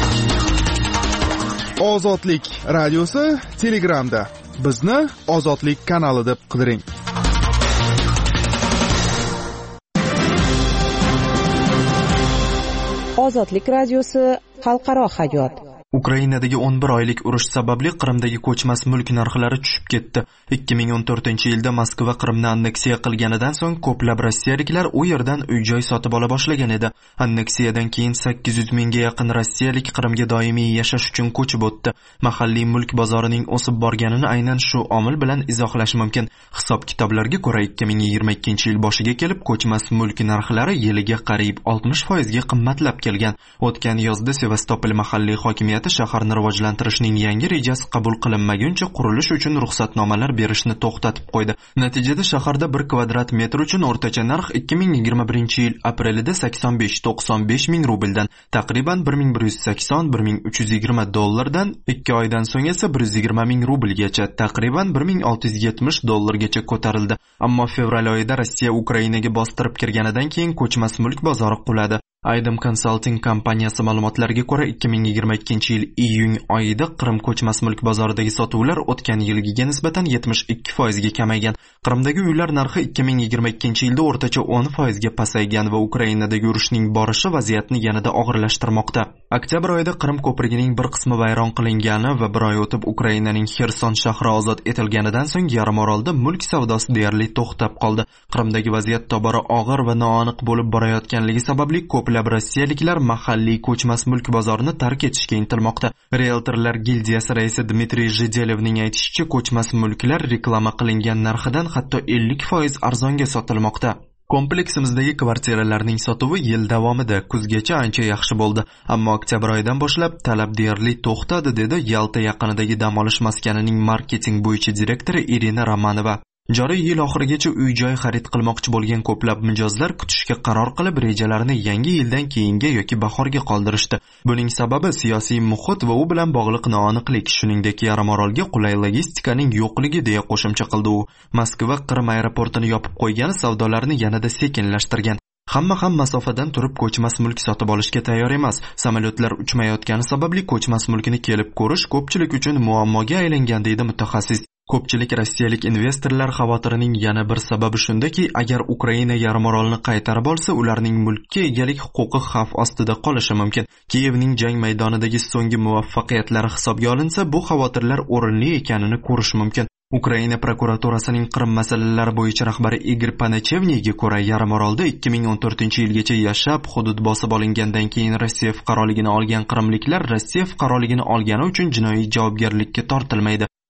Ozodlik radiosi Telegramda. Bizni Ozodlik kanali deb qidiring. Ozodlik radiosi xalqaro hayot. Ukrainadagi 11 oylik urush sababli Qrimdagi ko'chmas mulk narxlari tushib ketdi. 2014-yilda Moskva Qrimni anneksiya qilganidan so'ng ko'plab rossiyaliklar u yerdan uy-joy sotib ola boshlagan edi. Anneksiyadan keyin 800 mingga yaqin rossiyalik Qrimga doimiy yashash uchun ko'chib o'tdi. Mahalliy mulk bozorining o'sib borganini aynan shu omil bilan izohlash mumkin. Hisob-kitoblarga ko'ra 2022-yil boshiga kelib ko'chmas mulk narxlari yiliga qariyb 60% ga qimmatlab kelgan. O'tgan yozda Sevastopol mahalliy hokimiyati shaharni rivojlantirishning yangi rejasi qabul qilinmaguncha qurilish uchun ruxsatnomalar berishni to'xtatib qo'ydi. Natijada shaharda 1 kvadrat metr uchun o'rtacha narx 2021-yil aprelida 85-95 ming rubldan taqriban 1180-1320 dollardan, 2 oydan so'ng esa 120 ming rublgacha, taqriban 1670 dollargacha ko'tarildi. Ammo fevral oyida Rossiya Ukrainaga bostirib kirganidan keyin ko'chmas mulk bozori quladi. Aydem Consulting kompaniyasi ma'lumotlariga ko'ra 2022-yil iyun oyida Qrim ko'chmas mulk bozoridagi sotuvlar o'tgan yilgiga nisbatan 72% ga kamaygan. Qrimdagi uylar narxi 2022-yilda o'rtacha 10% ga pasaygan va Ukrainadagi urushning borishi vaziyatni yanada og'irlashtirmoqda. Oktyabr oyida Qrim ko'prigining bir qismi vayron qilingani va bir oy o'tib Ukrainaning Xerson shahri ozod etilganidan so'ng yarim orolda mulk savdosi deyarli to'xtab qoldi. Qrimdagi vaziyat tobora og'ir va noaniq bo'lib borayotganligi sababli ko'plab rossiyaliklar mahalliy ko'chmas mulk bozorini tark etishga intilmoqda. Realtorlar gildiyasi raisi Dmitriy Zhidelevning aytishicha, ko'chmas mulklar reklama qilingan narxidan hatto 50% arzonga sotilmoqda. Kompleksimizdagi kvartiralarning sotuvi yil davomida kuzgacha ancha yaxshi bo'ldi, ammo oktyabr oyidan boshlab talab deyarli to'xtadi, dedi Yalta yaqinidagi dam olish maskanining marketing bo'yicha direktori Irina Romanova. Joriy yil oxirigacha uy-joy xarid qilmoqchi bo'lgan ko'plab mijozlar kutishga qaror qilib, rejalarini yangi yildan keyinga yoki bahorga qoldirishdi. Buning sababi siyosiy muhit va u bilan bog'liq noaniqlik, shuningdek yarim orolga qulay logistikaning yo'qligi, deya qo'shimcha qildi u. Moskva Qrim aeroportini yopib qo'ygani savdolarni yanada sekinlashtirgan. Hamma ham masofadan turib ko'chmas mulk sotib olishga tayyor emas. Samolyotlar uchmayotgani sababli ko'chmas mulkni kelib ko'rish ko'pchilik uchun muammoga aylangan, deydi mutaxassis. Ko'pchilik rossiyalik investorlar xavotirining yana bir sababi shundaki, agar Ukraina yarimorolni qaytarib olsa, ularning mulkka egalik huquqi xavf ostida qolishi mumkin. Kiyevning jang maydonidagi so'nggi muvaffaqiyatlari hisobga olinsa, bu xavotirlar o'rinli ekanini ko'rish mumkin. Ukraina prokuraturasining Qrim masalalari bo'yicha rahbari Igor Panachevniga ko'ra, yarimorolda 2014-yilgacha yashab, hudud bosib olingandan keyin Rossiya fuqaroligini olgan qrimliklar Rossiya fuqaroligini olgani uchun jinoiy javobgarlikka tortilmaydi.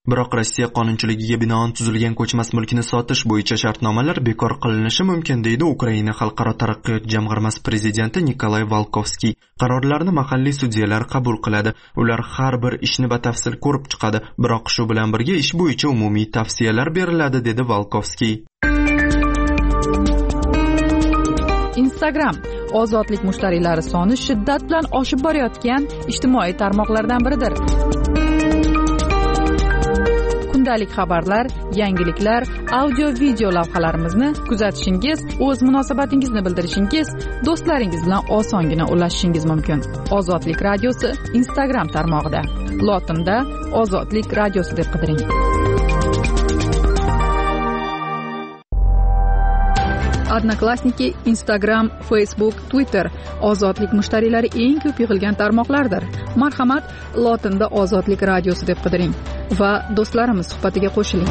Biroq Rossiya qonunchiligiga binoan tuzilgan ko'chmas mulkni sotish bo'yicha shartnomalar bekor qilinishi mumkin, deydi Ukraina Xalqaro taraqqiyot jamg'armasi prezidenti Nikolay Volkovskiy. Qarorlarni mahalliy sudyalar qabul qiladi. Ular har bir ishni batafsil ko'rib chiqadi, biroq shu bilan birga ish bo'yicha umumiy tavsiyalar beriladi, dedi Volkovskiy. Instagram ozodlik mushtariylari soni shiddat bilan oshib borayotgan ijtimoiy tarmoqlardan biridir. Kundalik xabarlar, yangiliklar, audio-video lavhalarimizni kuzatishingiz, o'z munosabatingizni bildirishingiz, do'stlaringiz bilan osongina ulashishingiz mumkin. Ozodlik radiosi Instagram tarmog'ida. Lotinda Ozodlik radiosi deb qidiring. Odnoklassniki, Instagram, Facebook, Twitter ozodlik mushtariylari eng ko'p yig'ilgan tarmoqlardir. Marhamat, lotinda Ozodlik radiosi deb qidiring va do'stlarimiz suhbatiga qo'shiling.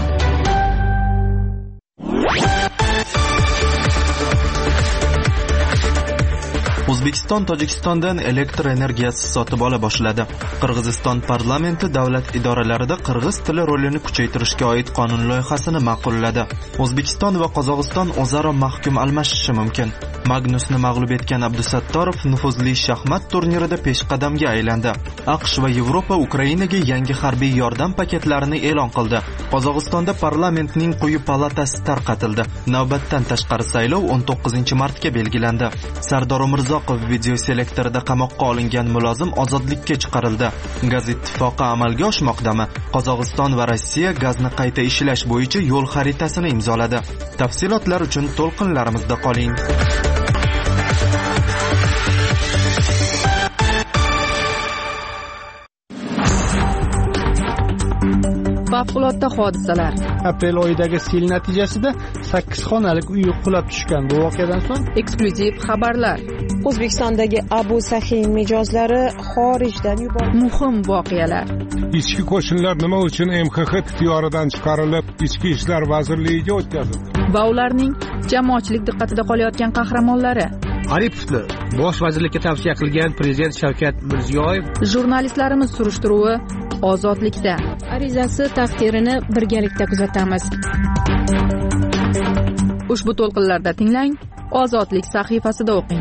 O'zbekiston Tojikistondan elektr energiyasi sotib ola boshladi. Qirg'iziston parlamenti davlat idoralarida qirg'iz tili rolini kuchaytirishga oid qonun loyihasini ma'qulladi. O'zbekiston va Qozog'iston o'zaro mahkum almashishi mumkin. Magnusni mag'lub etgan Abdusattorov nufuzli shaxmat turnirida peshqadamga aylandi. AQSh va Yevropa Ukrainaga yangi harbiy yordam paketlarini e'lon qildi. Qozog'istonda parlamentning quyi palatasi tarqatildi. Navbatdan tashqari saylov 19-martga belgilandi. Sardor Umirzokov videoselektorida qamoqqa olingan mulozim ozodlikka chiqarildi. Gaz ittifoqi amalga oshmoqdami? Qozog'iston va Rossiya gazni qayta ishlash bo'yicha yo'l xaritasini imzoladi. Tafsilotlar uchun to'lqinlarimizda qoling. Favqulodda hodisalar. Aprel oyidagi sel natijasida 8 xonalik uy qulab tushgan. Bu voqeadan so'ng eksklyuziv xabarlar. O'zbekistondagi Abu Sahin mijozlari xorijdan yuborildi. Muhim voqealar. Ichki qo'shinlar nima uchun MXX ixtiyoridan chiqarilib, Ichki ishlar vazirligiga o'tkazildi? Va ularning jamoatchilik diqqatida qolayotgan qahramonlari. Aripovni bosh vazirlikka tavsiya qilgan prezident Shavkat Mirziyoyev. Jurnalistlarimiz surishtiruvi ozodlikda. Arizasi taqdirini birgalikda kuzatamiz. Ushbu to'lqinlarda tinglang, Ozodlik sahifasida o'qing.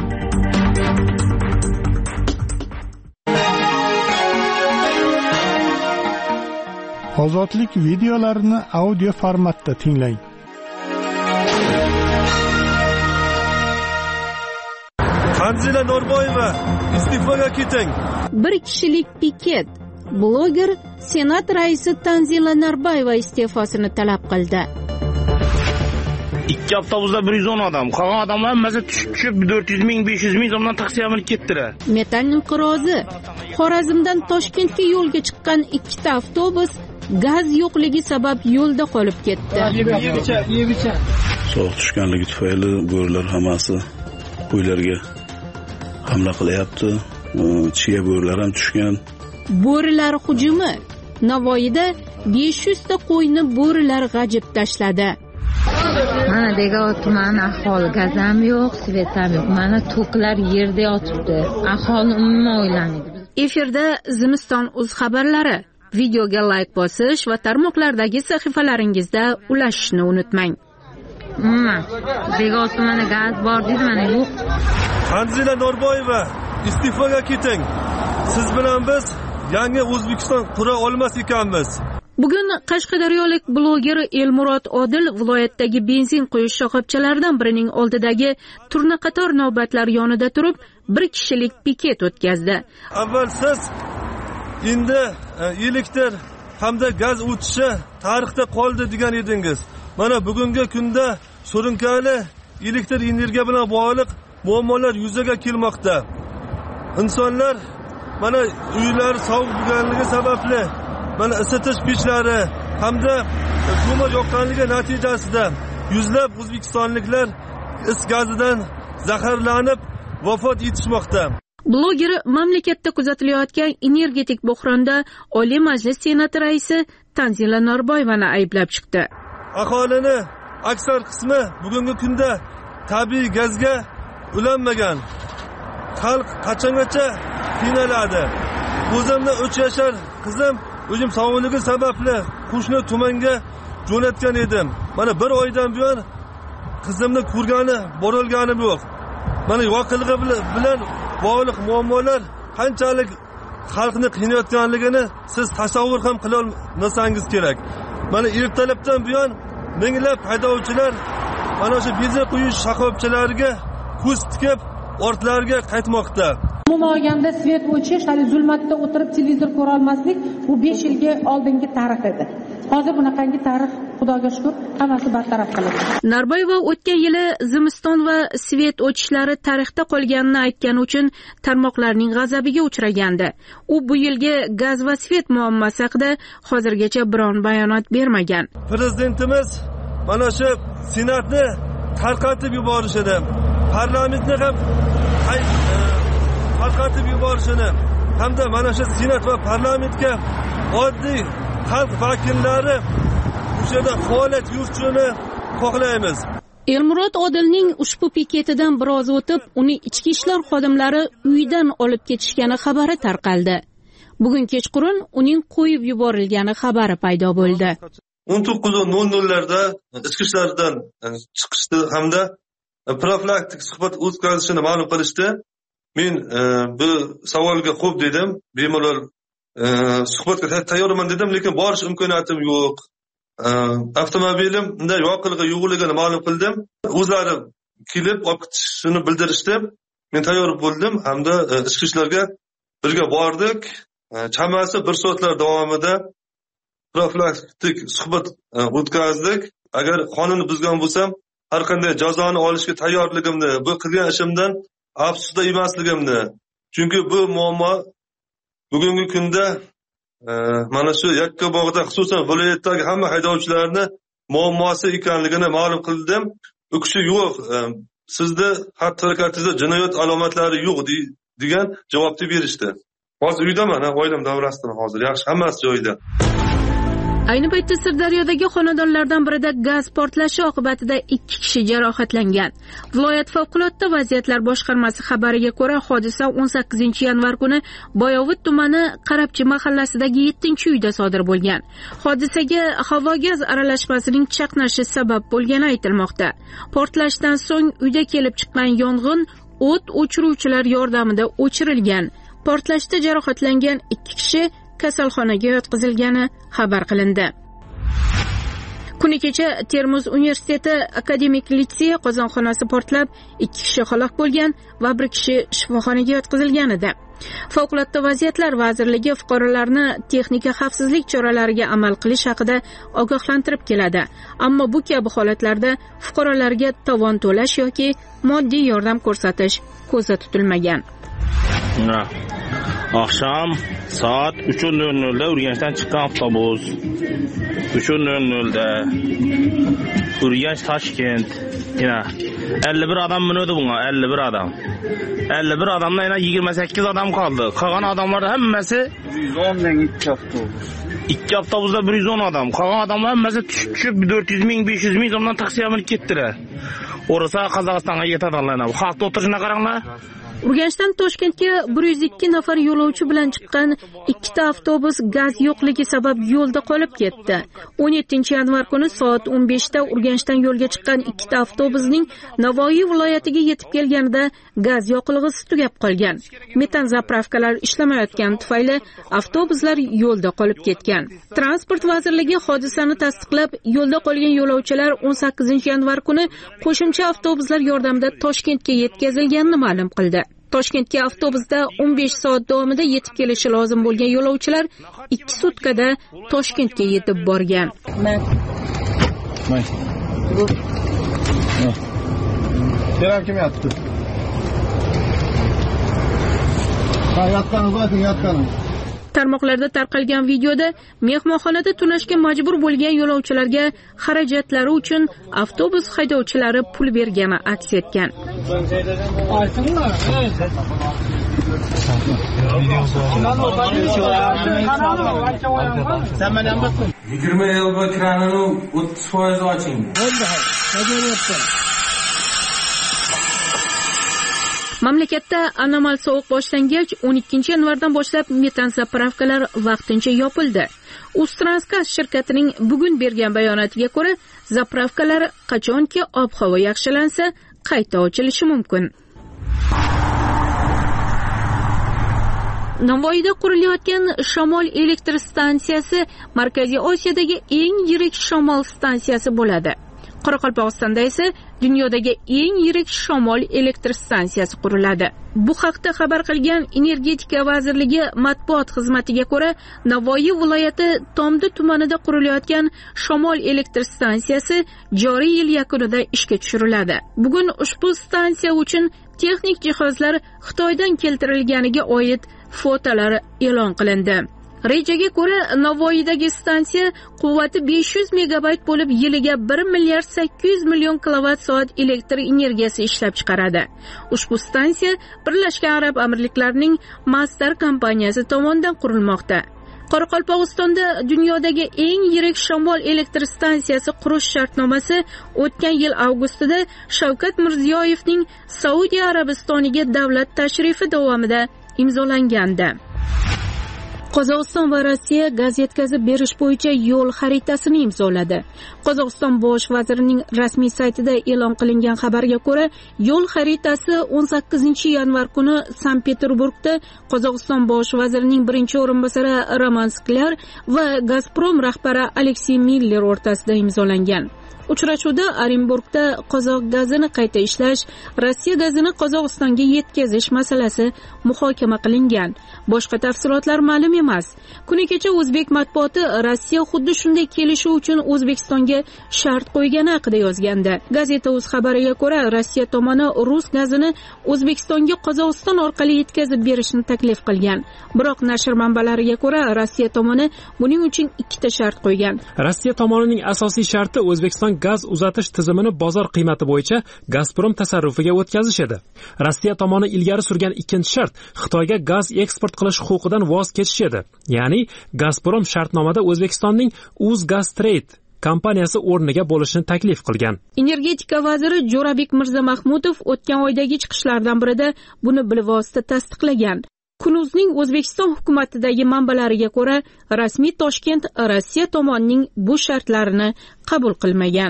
Ozodlik videolarini audio formatda tinglang. Tanzila Norboyeva iste'foga keting. Bir kishilik piket. Bloger Senat raisi Tanzila Norboyeva iste'fosini talab qildi. 2 avtobusda 110 odam, qolgan odamlar hammasi tushib 400 ming, 500 ming so'mdan taqsimlab ketdilar. Metal inqirozi. Xorazmdan Toshkentga yo'lga chiqqan 2 avtobus gaz yo'qligi sabab yo'lda qolib ketdi. Sovuq tushganligi tufayli bo'rilar hammasi qo'ylarga hamla qilyapti. Chiya bo'rilar ham tushgan. Bo'rilar hujumi. Navoiyda 500 ta qo'yni bo'rilar g'ajib tashladi. Mana Degov tumani aholi gaz ham yo'q, svet ham yo'q. Mana to'klar yerda yotibdi. Aholi umuman o'ylanadi. Efirda Zimiston.uz xabarlari. Videoga like bosish va tarmoqlardagi sahifalaringizda ulashishni unutmang. Degov tumani gaz bor deydi, mana yo'q. Tanzila Norboyeva iste'foga keting. Siz bilan biz yangi O'zbekiston qura olmas ekanmiz. Bugun Qashqadaryolik bloger Elmurod Odil viloyatdagi benzin quyish shoxobchalaridan birining oldidagi turnaqator navbatlar yonida turib, bir kishilik piket o'tkazdi. Avval siz endi elektr hamda gaz o'tishi tarixda qoldi degan edingiz. Mana bugungi kunda surunkali elektr energiya bilan bog'liq muammolar yuzaga kelmoqda. İnsanlar mana uylar sovuq bo'lganligi sababli mana isitish pechlari hamda ko'mir yoqqanligi natijasida yuzlab o'zbekistonliklar is gazidan zaharlanib vafot etishmoqda. Bloger mamlakatda kuzatilayotgan energetik bo'hronda Oliy Majlis Senati raisi Tanzila Norboyevani ayblab chiqdi. Aholini aksar qismi bugungi kunda tabiiy gazga ulanmagan. Xalq qachongacha qiynaladi. O'zimni 3 yashar qizim o'zim sog'ligi sababli qo'shni tumanga jo'natgan edim. Mana bir oydan buyon qizimni ko'rgani, borilganim yo'q. Mana voqealigi bilan bog'liq muammolar qanchalik xalqni qiynayotganligini siz tasavvur ham qila olmasangiz kerak. Mana ertalabdan buyon minglab haydovchilar mana shu benzin quyish shoxobchalariga ko'z tikib ortlariga qaytmoqda. Umuman olganda svet o'chish, hali zulmatda o'tirib televizor ko'ra olmaslik bu 5 yilga oldingi tarix edi. Hozir bunaqangi tarix, Xudoga shukr, hammasi bartaraf qilindi. Narbayeva o'tgan yili zimiston va svet o'chishlari tarixda qolganini aytgani uchun tarmoqlarning g'azabiga uchragandi. U bu yilgi gaz va svet muammosi haqida hozirgacha biron bayonot bermagan. Prezidentimiz mana shu senatni tarqatib yuborishini, parlamentni ham tarqatib yuborishini hamda mana shu senat va parlamentga oddiy xalq vakillari o'shada faoliyat yuritishini xohlaymiz. Elmurod Odilning ushbu piketidan biroz o'tib, uni ichki ishlar xodimlari uyidan olib ketishgani xabari tarqaldi. Bugun kechqurun uning qo'yib yuborilgani xabari paydo bo'ldi. 19:00larda ichki ishlardan chiqishdi hamda profilaktik suhbat o'tkazishini ma'lum qilishdi. Men bu savolga xo'p dedim. Bemalol suhbatga tayyorman dedim, lekin borish imkoniyatim yo'q. Avtomobilimda yoqilg'i yo'qligini ma'lum qildim. O'zlari kelib olib ketishini bildirishdi. Men tayyor bo'ldim hamda ichki ishlarga birga bordik. Chamasi 1 soatlar davomida profilaktik suhbat o'tkazdik. Agar qonunni buzgan bo'lsam, har qanday jazoni olishga tayyorligimni, bu qilgan ishimdan afsusda emasligimni. Chunki bu muammo bugungi kunda mana shu Yakkabog'da, xususan viloyatdagi hamma haydovchilarni muammosi ekanligini ma'lum qildim. U kishi yo'q, sizda xatti-harakatingizda jinoyat alomatlari yo'q degan javobni berishdi. Hozir uydaman, oilam davrasidaman hozir. Yaxshi, hammasi joyida. Ayni paytda Sirdaryodagi xonadonlardan birida gaz portlashi oqibatida 2 kishi jarohatlangan. Viloyat favqulodda vaziyatlar boshqarmasi xabariga ko'ra, hodisa 18-yanvar kuni Boyovut tumani Qarabchi mahallasidagi 7-uyda sodir bo'lgan. Hodisaga havo gaz aralashmasining chaqnashi sabab bo'lgani aytilmoqda. Portlashdan so'ng uyda kelib chiqqan yong'in o't o'chiruvchilar yordamida o'chirilgan. Portlashda jarohatlangan 2 kishi kasalxonaga yotqizilgani xabar qilindi. Kuni kecha Termiz universiteti akademik litsey qozonxonasi portlab 2 kishi halok bo'lgan va 1 kishi shifoxonaga yotqizilgan edi. Favqulodda vaziyatlar vazirligi fuqarolarni texnika xavfsizlik choralariga amal qilish haqida ogohlantirib keladi. Ammo bu kabi holatlarda fuqarolarga tovon to'lash yoki moddiy yordam ko'rsatish ko'zda tutilmagan. Akşam saat 3:00'da Urganchdan chiqqan avtobus. 3:00'da Urganch Toshkent. Yana 51 adam minadi bunga, 51 adam. 51 adamdan yana 28 adam qoldi. Qolgan adamlar hammasi 110 ming 2 avtobus. 2 avtobusda 110 adam. Qolgan adamlar hammasi tushib 400 ming 500 ming so'mdan taqsimlanib ketdilar. Orasa Qozog'istonga yetadilar. Xalqni o'tirishini qaranglar. Urganchdan Toshkentga 102 nafar yo'lovchi bilan chiqqan 2 ta avtobus gaz yo'qligi sabab yo'lda qolib ketdi. 17-yanvar kuni soat 15 da Urganchdan yo'lga chiqqan 2 ta avtobusning Navoiy viloyatiga yetib kelganida gaz yoqilg'isi tugab qolgan. Metan zapravkalar ishlamayotgani tufayli avtobuslar yo'lda qolib ketgan. Transport vazirligi hodisani tasdiqlab, yo'lda qolgan yo'lovchilar 18-yanvar kuni qo'shimcha avtobuslar yordamida Toshkentga yetkazilganini ma'lum qildi. Toshkentga avtobusda 15 soat davomida yetib kelishi lozim bo'lgan yo'lovchilar 2 sutkada Toshkentga yetib borgan. Kim yotdi? Yotganim. Tarmoqlarda tarqalgan videoda mehmonxonada tunashga majbur bo'lgan yo'lovchilarga xarajatlari uchun avtobus haydovchilari pul bergani aks etgan. Yigirma yilga kranini 30% oching. Mamlakatda anomal sovuq boshlangach, 12 yanvardan boshlab metan zapravkalar vaqtincha yopildi. Uztransgaz shirkatining bugun bergan bayonotiga ko'ra, zapravkalar qachonki ob-havo yaxshilansa, qayta ochilishi mumkin. Navoiyda qurilayotgan shamol elektr stansiyasi Markaziy Osiyodagi eng yirik shamol stansiyasi bo'ladi. Qoraqalpog'istonda esa dunyodagi eng yirik shamol elektr stansiyasi quriladi. Bu haqda xabar qilgan Energetika vazirligi matbuot xizmatiga ko'ra, Navoiy viloyati Tomdi tumanida qurilayotgan shamol elektr stansiyasi joriy yil yakunida ishga tushiriladi. Bugun ushbu stansiya uchun texnik jihozlar Xitoydan keltirilganiga oid fotolar e'lon qilindi. Rejaga ko'ra, Navoiydagi stansiya quvvati 500 megabayt bo'lib, yiliga 1 milliard 800 million kilovatt-soat elektr energiyasi ishlab chiqaradi. Ushbu stansiya Birlashgan Arab Amirliklarining Masdar kompaniyasi tomonidan qurilmoqda. Qoraqalpog'istonda dunyodagi eng yirik shamol elektr stansiyasi qurish shartnomasi o'tgan yil avgustida Shavkat Mirziyoyevning Saudiya Arabistoniga davlat tashrifi davomida imzolangandi. Qozog'iston va Rossiya gaz yetkazib berish bo'yicha yo'l xaritasini imzoladi. Qozog'iston bosh vazirining rasmiy saytida e'lon qilingan xabarga ko'ra, yo'l xaritasi 18-yanvar kuni Sankt-Peterburgda Qozog'iston bosh vazirining birinchi o'rinbosari Roman Sklar va Gazprom rahbari Aleksey Miller o'rtasida imzolangan. Uchrashuvda Orenburgda qozoq gazini qayta ishlash, Rossiya gazini Qozog'istonga yetkazish masalasi muhokama qilingan. Boshqa tafsilotlar ma'lum emas. Kuni kecha o'zbek matbuoti Rossiya xuddi shunday kelishuv uchun O'zbekistonga shart qo'ygani haqida yozgandi. Gazeta.uz xabariga ko'ra, Rossiya tomoni rus gazini O'zbekistonga Qozog'iston orqali yetkazib berishni taklif qilgan. Biroq nashr manbalariga ko'ra, Rossiya tomoni buning uchun ikkita shart qo'ygan. Rossiya tomonining asosiy sharti O'zbekiston gaz uzatish tizimini bozor qiymati bo'yicha Gazprom tasarrufiga o'tkazish edi. Rossiya tomoni ilgari surgan ikkinchi shart Xitoyga gaz eksport qilish huquqidan voz kechish edi. Ya'ni Gazprom shartnomada O'zbekistonning Uzgaztrade kompaniyasi o'rniga bo'lishni taklif qilgan. Energetika vaziri Jo'rabek Mirzamahmudov o'tgan oydagi chiqishlardan birida buni bilvosita tasdiqlagan. Kunuzning O'zbekiston hukumatidagi manbalariga ko'ra, rasmiy Toshkent Rossiya tomonining bu shartlarini qabul qilmagan.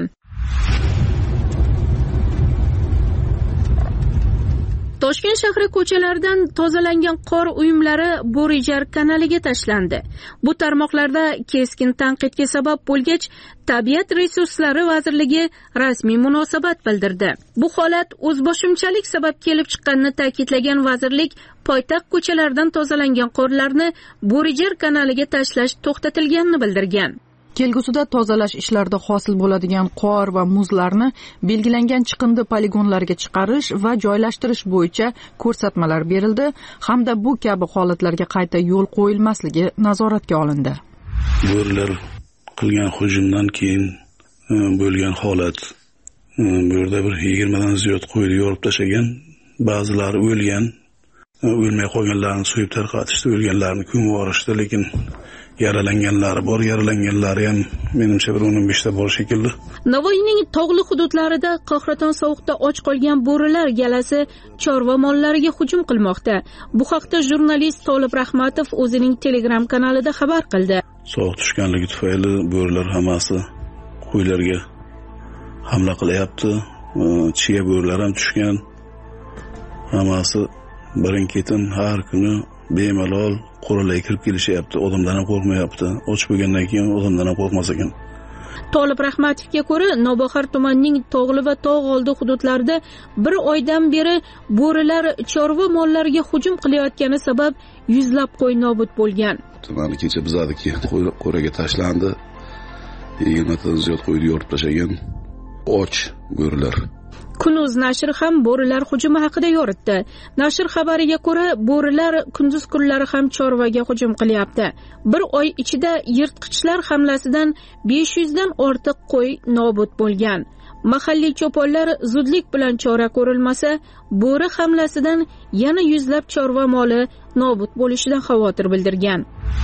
Toshkent shahri ko'chalaridan tozalangan qor uyumlari Bo'rijar kanaliga tashlandi. Bu tarmoqlarda keskin tanqidga sabab bo'lgach, Tabiat resurslari vazirligi rasmiy munosabat bildirdi. Bu holat o'zboshimchalik sabab kelib chiqqanini ta'kidlagan vazirlik, poytaxt ko'chalaridan tozalangan qorlarni Bo'rijar kanaliga tashlash to'xtatilganini bildirgan. Kelgusida tozalash ishlarida hosil bo'ladigan qor va muzlarni belgilangan chiqindi poligonlarga chiqarish va joylashtirish bo'yicha ko'rsatmalar berildi hamda bu kabi holatlarga qayta yo'l qo'yilmasligi nazoratga olindi. Bo'rilar qilgan hujumdan keyin bo'lgan holat, bu yerda bir 20 dan ziyod qo'yni yorib tashlagan, ba'zilari o'lgan, o'lmay qolganlarni so'yib tarqatishdi, o'lganlarni ko'mib yuborishdi, lekin yaralanganlari bor, yaralanganlari ham menimcha bir 15 ta bor shekilli. Navoiyning tog'li hududlarida qahraton sovuqda och qolgan bo'rilar galasi chorva mollariga hujum qilmoqda. Bu haqda jurnalist Tolib Rahmatov o'zining Telegram kanalida xabar qildi. Sovuq tushganligi tufayli bo'rilar hammasi qo'ylarga hamla qilyapti. Chiya bo'rilar ham tushgan. Hammasi birin-ketin har kuni bemalol qurolay kirib kelishyapti, odamdan ham qo'rqmayapti. Och bo'lgandan keyin odamdan ham qo'rqmas ekan. Tolib Rahmatovga ko'ra, Nobahor tumanining tog'li va tog' oldi hududlarida bir oydan beri bo'rilar chorva mollariga hujum qilayotgani sabab yuzlab qo'y nobud bo'lgan. Mana kecha bizadagi qo'raga tashlandi. 20 tadan ziyod qo'yni yorib tashlagan och bo'rilar. Kunuz nashri ham bo'rilar hujumi haqida yoritdi. Nashr xabariga ko'ra, bo'rilar kunduz kunlari ham chorvaga hujum qilyapti. Bir oy ichida yirtqichlar hamlasidan 500 dan ortiq qo'y nobud bo'lgan. Mahalliy cho'ponlar zudlik bilan chora ko'rilmasa, bo'ri hamlasidan yana yuzlab chorva moli nobud bo'lishidan xavotir bildirgan.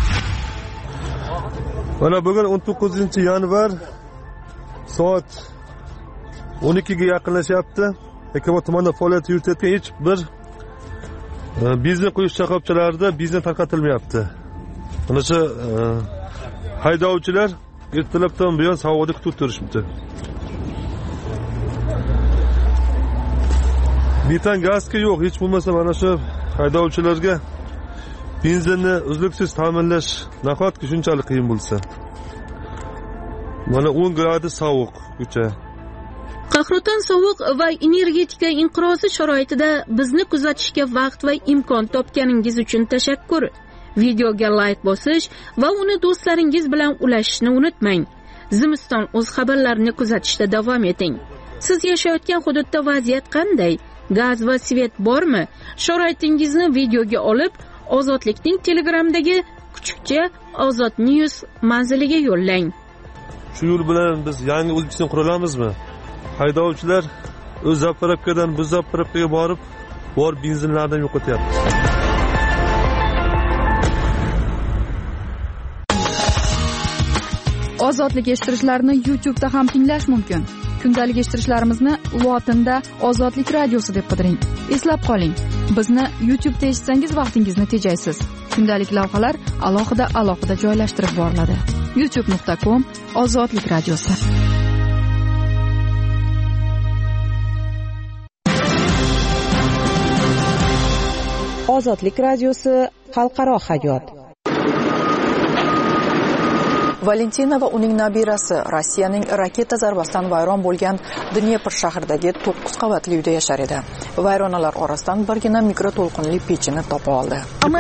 Mana bugun 19-yanvar soat 12 ga yaqinlashyapti. Ekobod tumanida faoliyat yuritayotgan hech bir benzin quyish shoxobchalarida benzin tarqatilmayapti. Mana shu haydovchilar ertalabdan buyon sovuqda kutib turishibdi. Metan gazga yo'q, hech bo'lmasa mana shu haydovchilarga benzinni uzluksiz ta'minlash nahotki shunchalik qiyin bo'lsa. Mana 10 gradus sovuq ko'cha. Qahraton sovuq va energetika inqirozi sharoitida bizni kuzatishga vaqt va imkon topganingiz uchun tashakkur. Videoga like bosish va uni do'stlaringiz bilan ulashishni unutmang. Zimiston o'z xabarlarini kuzatishda davom eting. Siz yashayotgan hududda vaziyat qanday? Gaz va svet bormi? Sharoitingizni videoga olib, Ozodlikning Telegramdagi kuchukcha Ozod News manziliga yo'llang. Shu yo'l bilan biz yangi O'zbekiston quramizmi? Haydovchilar o'z zapravkadan bu zapravkaga borib, bor benzinlardan yo'qotyapti. Ozodlik eshittirishlarni YouTube'da ham tinglash mumkin. Kundalik eshittirishlarimizni lotinda Ozodlik radiosi deb qidiring. Eslab qoling, bizni YouTube'da eshitsangiz vaqtingizni tejaysiz. Kundalik lavhalar alohida joylashtirib boriladi. youtube.com/Ozodlik radiosi. Ozodlik radiosi xalqaro hayot. Valentina va uning nabirasi Rossiyaning raketa zarbasidan vayron bo'lgan Dnepr shahridagi 9 qavatli uyda yashar edi. Vayronalar orasidan birgina mikroto'lqinli pechini topa oldi.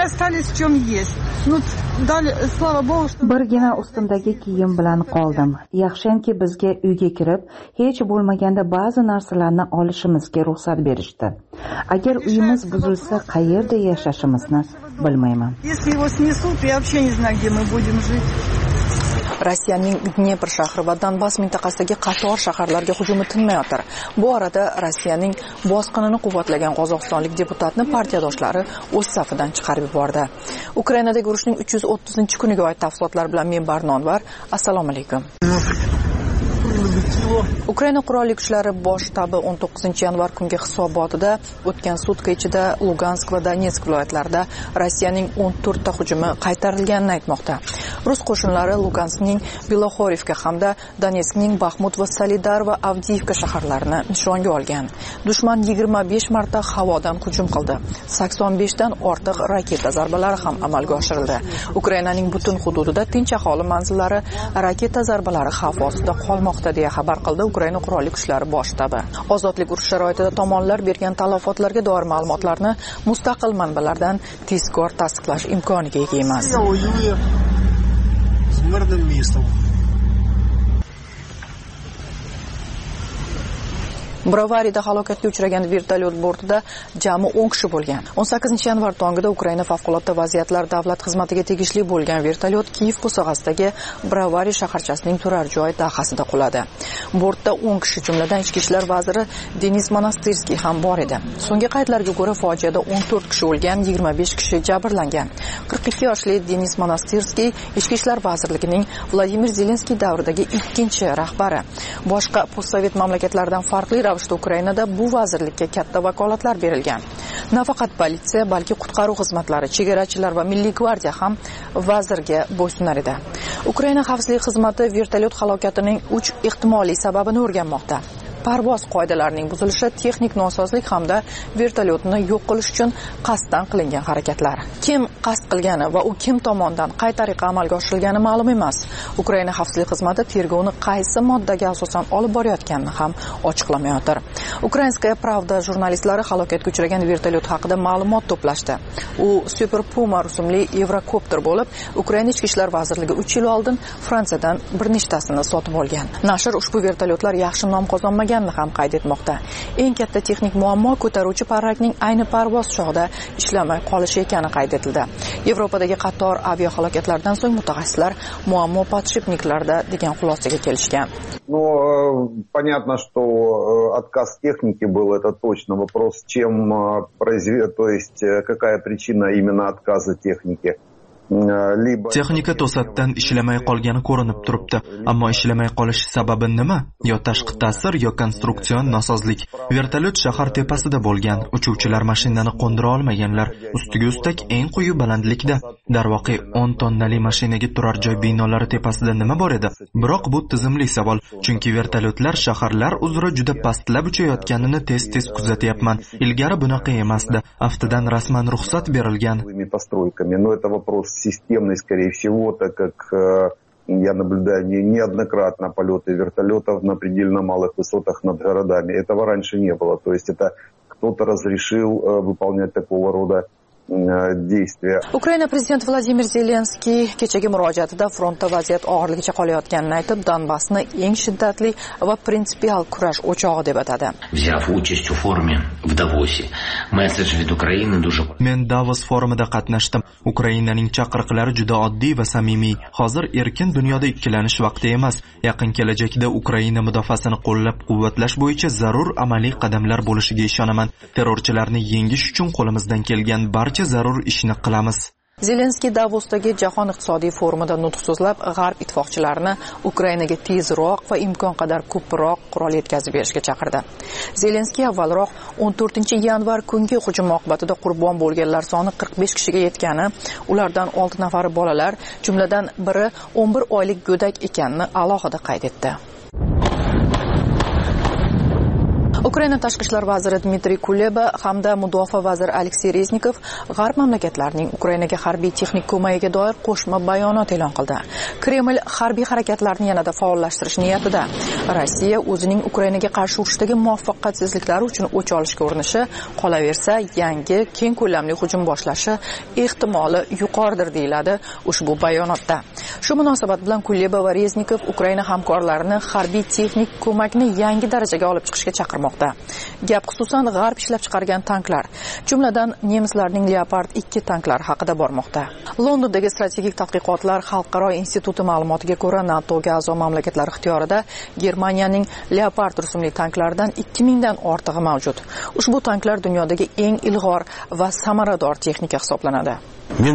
Birgina ustimdagi kiyim bilan qoldim. Yaxshamki bizga uyga kirib, hech bo'lmaganda ba'zi narsalarni olishimizga ruxsat berishdi. Agar uyimiz buzilsa, qayerda yashashimizni bilmayman. Rossiyaning Dnepr shahri va Donbass mintaqasidagi qator shaharlarga hujumi tinmayotir. Bu orada Rossiyaning bosqinini quvvatlagan qozog'istonlik deputatni partiyadoshlari o'z safidan chiqarib yubordi. Ukrainadagi urushning 330-kuniga oid tafsilotlar bilan men Barnonvar. Assalomu alaykum. Ukraina qurolli kuchlari bosh shtabi 19-yanvar kungi hisobotida o'tgan sutka ichida Lugansk va Donetsk viloyatlarida Rossiyaning 14 ta hujumi qaytarilganini aytmoqda. Rus qo'shinlari Luganskning Bilohorivka hamda Donetskning Baxmut va Solidar va Avdiivka shaharlarini nishonga olgan. Dushman 25 marta havodan hujum qildi. 85 dan ortiq raketa zarbalari ham amalga oshirildi. Ukrainaning butun hududida tinch aholi manzillari raketa zarbalari xavf ostida qolmoqda deya xabar qildi Ukraina qurolli kuchlari bosh shtabi. Ozodlik urush sharoitida tomonlar bergan talafotlarga doir ma'lumotlarni mustaqil manbalardan tezkor tasdiqlash imkoniga ega emas. Bravariyada halokatga uchragan vertolyot bortida jami 10 kishi bo'lgan. 18-yanvar tongida Ukraina favqulodda vaziyatlar davlat xizmatiga tegishli bo'lgan vertolyot Kiyev bo'sag'asidagi Bravariy shaharchasining turar joy dahasida quladi. Bortda 10 kishi, jumladan ichki ishlar vaziri Denis Monastirskiy ham bor edi. So'nggi qaydlarga ko'ra fojiada 14 kishi o'lgan, 25 kishi jabrlangan. 42 yoshli Denis Monastirskiy ichki ishlar vazirligining Vladimir Zelenskiy davridagi ikkinchi rahbari. Boshqa postsovet mamlakatlardan farqli ravishda Ukrainada bu vazirlikka katta vakolatlar berilgan. Nafaqat politsiya, balki qutqaruv xizmatlari, chegarachilar va milliy gvardiya ham vazirga bo'ysunar edi. Ukraina xavfsizlik xizmati vertolyot halokatining 3 ehtimoliy sababini o'rganmoqda. Parvoz qoidalarining buzilishi, texnik nosozlik hamda vertolyotni yo'q qilish uchun qasddan qilingan harakatlar. Kim qasd qilgani va u kim tomonidan qay tariqa amalga oshirilgani ma'lum emas. Ukraina xavfsizlik xizmati tergovni qaysi moddaga asosan olib borayotganini ham ochiqlamayotir. Ukrainskaya Pravda jurnalistlari halokatga uchragan vertolyot haqida ma'lumot to'plashdi. U Super Puma rusumli Eurocopter bo'lib, Ukraina ichki ishlar vazirligi 3 yil oldin Fransiyadan bir nechtasini sotib olgan. Nashr ushbu vertolyotlar yaxshi nom qozonmagan ham qayd etmoqda. Eng katta texnik muammo ko'taruvchi parrakning ayni parvoz chog'ida ishlamay qolishi ekani qayd etildi. Yevropadagi qator aviahalokatlardan so'ng mutaxassislar muammo подшипникlarda degan xulosaga kelishgan. Но понятно, что отказ техники был, это точно. Вопрос, чем то есть какая причина именно отказа техники. Texnika to'satdan ishlamay qolgani ko'rinib turibdi, ammo ishlamay qolish sababi nima? Yo tashqi ta'sir, yo konstruksion nosozlik. Vertolyot shahar tepasida bo'lgan, uchuvchilar mashinani qo'ndira olmaganlar, ustiga ustak eng quyi balandlikda. Darvoqe 10 tonnali mashinaga turar joy binolari tepasida nima bor edi? Biroq bu tizimli savol, chunki vertolyotlar shaharlar uzra juda pastlab uchayotganini tez-tez kuzatyapman. Ilgari bunaqa emasdi. Aftidan rasman ruxsat berilgan. Системный, скорее всего, так как я наблюдаю неоднократно полеты вертолетов на предельно малых высотах над городами. Этого раньше не было. То есть это кто-то разрешил выполнять такого рода действия. Ukraina prezidenti Vladimir Zelenskiy kechagi murojaatida frontda vaziyat og'irligicha qolayotganini aytib, Donbassni eng shiddatli va prinsipial kurash o'chog'i deb atadi. Взяв участь в форуме в Давосе, месседж від України дуже... Men Davos forumida qatnashdim. Ukrainaning chaqiriqlari juda oddiy va samimiy. Hozir erkin dunyoda ikkilanish vaqti emas. Yaqin kelajakda Ukraina mudofaasini qo'llab-quvvatlash bo'yicha zarur amaliy qadamlar bo'lishiga ishonaman. Terrorchilarni yengish uchun qo'limizdan kelgan barcha zarur ishni qilamiz. Zelenskiy Davosdagi Jahon iqtisodiy forumida nutq so'zlab, G'arb ittifoqchilarini Ukrainaga tezroq va imkon qadar ko'proq qurol yetkazib berishga chaqirdi. Zelenskiy avvalroq 14-yanvar kungi hujum oqibatida qurbon bo'lganlar soni 45 kishiga yetgani, ulardan 6 nafari bolalar, jumladan biri 11 oylik go'dak ekanini alohida qayd etdi. Ukraina tashqi ishlar vaziri Dmitriy Kuleba hamda mudofaa vaziri Aleksey Reznikov G'arb mamlakatlarining Ukrainaga harbiy texnik ko'magiga doir qo'shma bayonot e'lon qildi. Kreml harbiy harakatlarni yanada faollashtirish niyatida. Rossiya o'zining Ukrainaga qarshi urushdagi muvaffaqiyatsizliklari uchun o'ch olishga urinishi, qolaversa yangi keng ko'lamli hujum boshlashi ehtimoli yuqoridir deyiladi ushbu bayonotda. Shu munosabat bilan Kuleba va Reznikov Ukraina hamkorlarini harbiy texnik ko'makni yangi darajaga olib chiqishga chaqirmoqda. Gap xususan G'arb ishlab chiqargan tanklar, jumladan nemislarning Leopard 2 tanklari haqida bormoqda. Londondagi strategik tadqiqotlar xalqaro instituti ma'lumotiga ko'ra, NATOga a'zo mamlakatlar ixtiyorida Germaniyaning Leopard rusumli tanklaridan 2000 dan ortig'i mavjud. Ushbu tanklar dunyodagi eng ilg'or va samarador texnika hisoblanadi. Men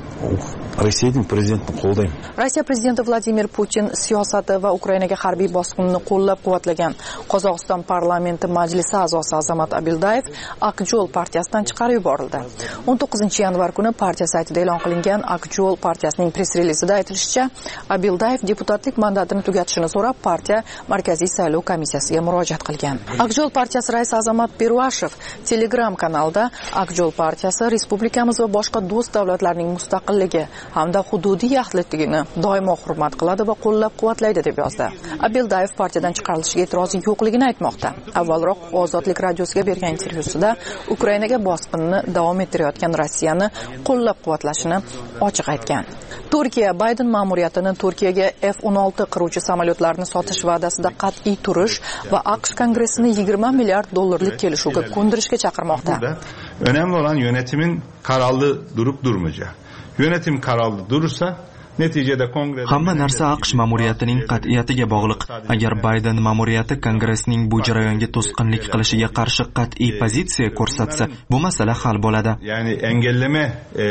Rossiyaning prezidentini qo'llayman. Rossiya prezidenti Vladimir Putin siyosati va Ukrainaga harbiy bosqinni qo'llab-quvvatlagan Qozog'iston parlamenti majlisi a'zosi Azamat Abildayev Aqjo'l partiyasidan chiqarib yuborildi. 19-yanvar kuni partiya saytida e'lon qilingan Aqjo'l partiyasining press-relizida aytilishicha, Abildayev deputatlik mandatini tugatishini so'rab, partiya Markaziy saylov komissiyasiga murojaat qilgan. Aqjo'l partiyasi raisi Azamat Pervashev Telegram kanalida Aqjo'l partiyasi respublikamiz va boshqa do'st davlatlarning mustaqilligi hamda hududiy yaxlitligini doimo hurmat qiladi va qo'llab-quvvatlaydi deb yozdi. Abildayev partiyadan chiqarilishiga e'tirozi yo'qligini aytmoqda. Avvalroq Ozodlik radiosiga bergan intervyusida Ukrainaga bosqinni davom ettirayotgan Rossiyani qo'llab-quvvatlashini ochiq aytgan. Turkiya Bayden ma'muriyatini Turkiyaga F-16 qiruvchi samolyotlarni sotish va'dasida qat'iy turish va AQSh kongressini 20 milliard dollarlik kelishuvga ko'ndirishga chaqirmoqda. Önemli olan yönetimin kararlı durup durmayacağı. Yönetim kararlı durursa neticede kongre... Hamma narsa AQSh ma'muriyatining qat'iyatiga bog'liq. Agar Bayden ma'muriyati kongressning bu jarayonga to'sqinlik qilishiga qarshi qat'iy pozitsiya ko'rsatsa, bu masala hal bo'ladi. Yani engelleme,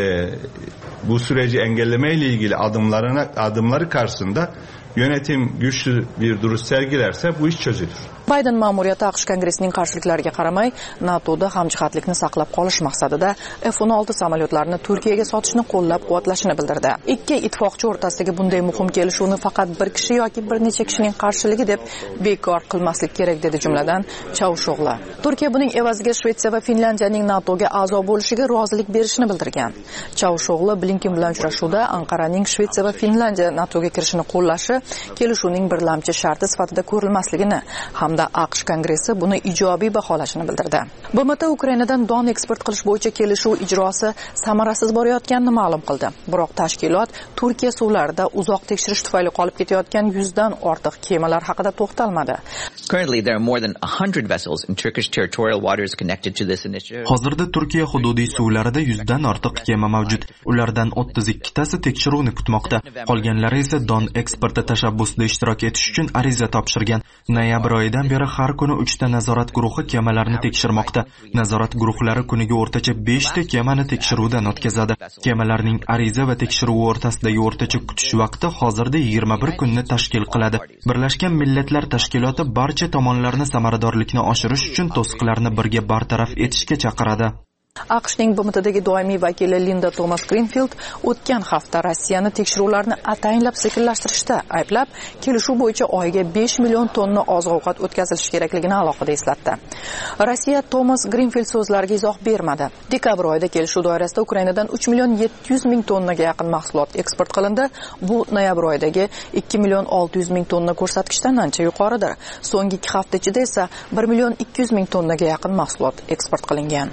bu süreci engelleme ile ilgili adımları karşısında yönetim güçlü bir duruş sergilerse bu iş çözülür. Bayden ma'muriyati AQSh kongressining qarshiliklariga qaramay, NATOda hamjihatlikni saqlab qolish maqsadida F-16 samolyotlarini Turkiyaga sotishni qo'llab-quvvatlashini bildirdi. Ikki ittifoqchi o'rtasidagi bunday muhim kelishuvni faqat bir kishi yoki bir necha kishining qarshiligi deb bekor qilmaslik kerak dedi jumladan Chavusho'g'li. Turkiya buning evaziga Shvetsiya va Finlandiyaning NATOga a'zo bo'lishiga rozilik berishini bildirgan. Chavusho'g'li Blinken bilan uchrashuvda Anqaraning Shvetsiya va Finlandiya NATOga kirishini qo'llashi kelishuvning birlamchi sharti sifatida ko'rilmasligini hamda AQSh kongressi buni ijobiy baholashini bildirdi. BMT Ukrainadan don eksport qilish bo'yicha kelishuv ijrosi samarasiz borayotganini ma'lum qildi. Biroq tashkilot Turkiya suvlarida uzoq tekshirish tufayli qolib ketayotgan 100 dan ortiq kemalar haqida to'xtalmadi. Currently there are more than 100 vessels in Turkish territorial waters connected to this initiative. Hozirda Turkiya hududiy suvlarida 100 dan ortiq kema mavjud. Ulardan 32 tasi tekshiruvni kutmoqda. Qolganlari esa don eksporti tashabbusida ishtirok etish uchun ariza topshirgan. Noyabr oyida boshlangunidan beri har kuni 3 ta nazorat guruhi kemalarni tekshirmoqda. Nazorat guruhlari kuniga o'rtacha 5 ta kemani tekshiruvdan o'tkazadi. Kemalarning ariza va tekshiruvi o'rtasidagi o'rtacha kutish vaqti hozirda 21 kunni tashkil qiladi. Birlashgan Millatlar Tashkiloti barcha tomonlarni samaradorlikni oshirish uchun to'siqlarni birga bartaraf etishga chaqiradi. AQShning BMTdagi doimiy vakili Linda Thomas Greenfield o'tgan hafta Rossiyani tekshiruvlarni ataynlab sekinlashtirishda ayblab, kelishuv bo'yicha oyiga 5 million tonna oziq-ovqat o'tkazilishi kerakligini alohida eslatdi. Rossiya Thomas Greenfield so'zlariga izoh bermadi. Dekabr oyida kelishuv doirasida Ukrainadan 3 million 700 ming tonnaga yaqin mahsulot eksport qilindi. Bu noyabr oyidagi 2 million 600 ming tonna ko'rsatkichdan ancha yuqoridir. So'nggi 2 hafta ichida esa 1 million 200 ming tonnaga yaqin mahsulot eksport qilingan.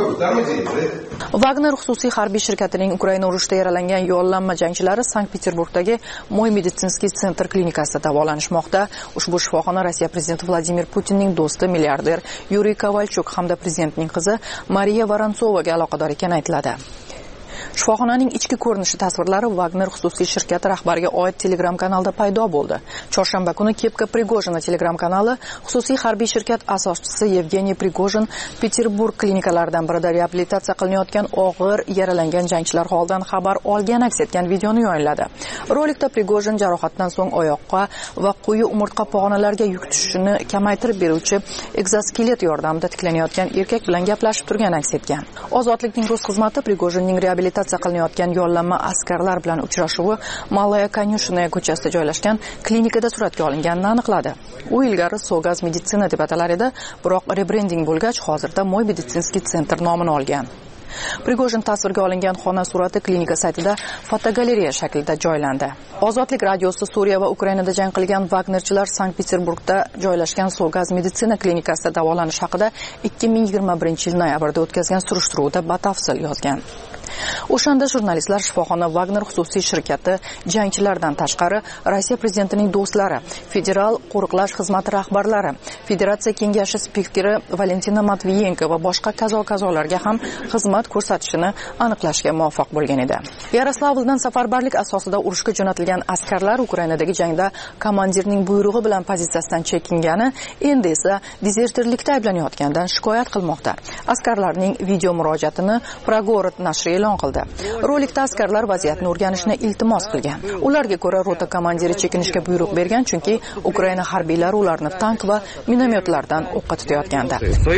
Wagner xususiy harbiy shirkatining Ukraina urushida yaralangan yollanma jangchilari Sankt-Peterburgdagi Moy meditsinskiy sentr klinikasida davolanishmoqda. Ushbu shifoxona Rossiya prezidenti Vladimir Putinning do'sti milliarder Yuriy Kovalchuk hamda prezidentning qizi Mariya Voronsovaga aloqador ekani aytiladi. Shifoxonaning ichki ko'rinishi tasvirlari Wagner xususiy shirkati rahbariga oid Telegram kanalida paydo bo'ldi. Chorshanba kuni Kepka Prigojina Telegram kanali xususiy harbiy shirkat asoschisi Yevgeniy Prigojin Peterburg klinikalaridan birida reabilitatsiya qilinayotgan og'ir yaralangan jangchilar holidan xabar olgan aks etgan videoni yayinladi. Rolikda Prigojin jarohatdan so'ng oyoqqa va quyi umurtqa pog'onalariga yuk tushishini kamaytirib beruvchi egzoskelet yordamida tiklanayotgan erkak bilan gaplashib turgan aks etgan. Ozodlikning rus xizmati Prigojinning reabilitatsiya qilinayotgan yollanma askarlar bilan uchrashuvi Malaya Kanyushina ko'chasida joylashgan klinikada suratga olinganini aniqladi. U ilgari Sogaz meditsina deb atalar edi, biroq rebrending bo'lgach hozirda Moy meditsinskiy sentr nomini olgan. Prigojin tasvirga olingan xona surati klinika saytida fotogalereya shaklida joylandi. Ozodlik radiosi Suriya va Ukrainada jang qilgan Wagnerchilar Sankt-Peterburgda joylashgan Sogaz meditsina klinikasida davolanish haqida 2021-yil noyabrda o'tkazgan surishtiruvda batafsil yozgan. O'shanda jurnalistlar shifoxona Wagner xususiy shirkati jangchilardan tashqari Rossiya prezidentining do'stlari, federal qo'riqlash xizmati rahbarlari, federatsiya kengashi spikeri Valentina Matviyenko va boshqa kazo-kazolarga ham xizmat ko'rsatishini aniqlashga muvaffaq bo'lgan edi. Yaroslavldan safarbarlik asosida urushga jo'natilgan askarlar Ukrainadagi jangda komandirning buyrug'i bilan pozitsiyasidan chekingani, endi esa dezertirlikda ayblanayotgandan shikoyat qilmoqda. Askarlarning video murojaatini Pragorod nashri e'lon qildi. Rolikda askarlar vaziyatni o'rganishni iltimos qilgan. Ularga ko'ra rota komandiri chekinishga buyruq bergan, chunki Ukraina harbiylari ularni tank va minomyotlardan o'qqa tutayotgandi.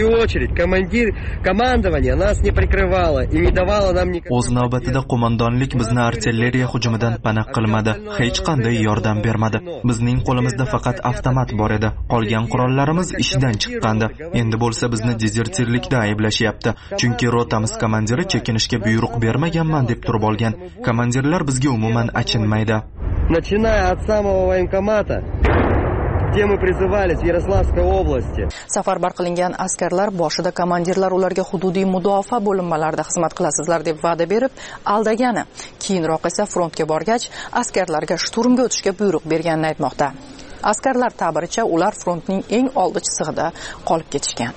O'z navbatida qo'mondonlik bizni artilleriya hujumidan panoh qilmadi, hech qanday yordam bermadi. Bizning qo'limizda faqat avtomat bor edi. Qolgan qurollarimiz ishdan chiqqandi. Endi bo'lsa bizni dezertirlikda ayblashyapti, chunki rotamiz komandiri chekinishga buyruq bermaganman deb turib olgan. Komandirlar bizga umuman achinmaydi. Начиная от самого военкомата, где мы призывались в Ярославской области. Safarbar qilingan askarlar boshida komandirlar ularga hududiy mudofaa bo'linmalarida xizmat qilasizlar deb va'da berib, aldagani. Keyinroq esa frontga borgach, askarlarga shturmga o'tishga buyruq berganini aytmoqda. Askarlar ta'biricha ular frontning eng oldi chizig'ida qolib ketishgan.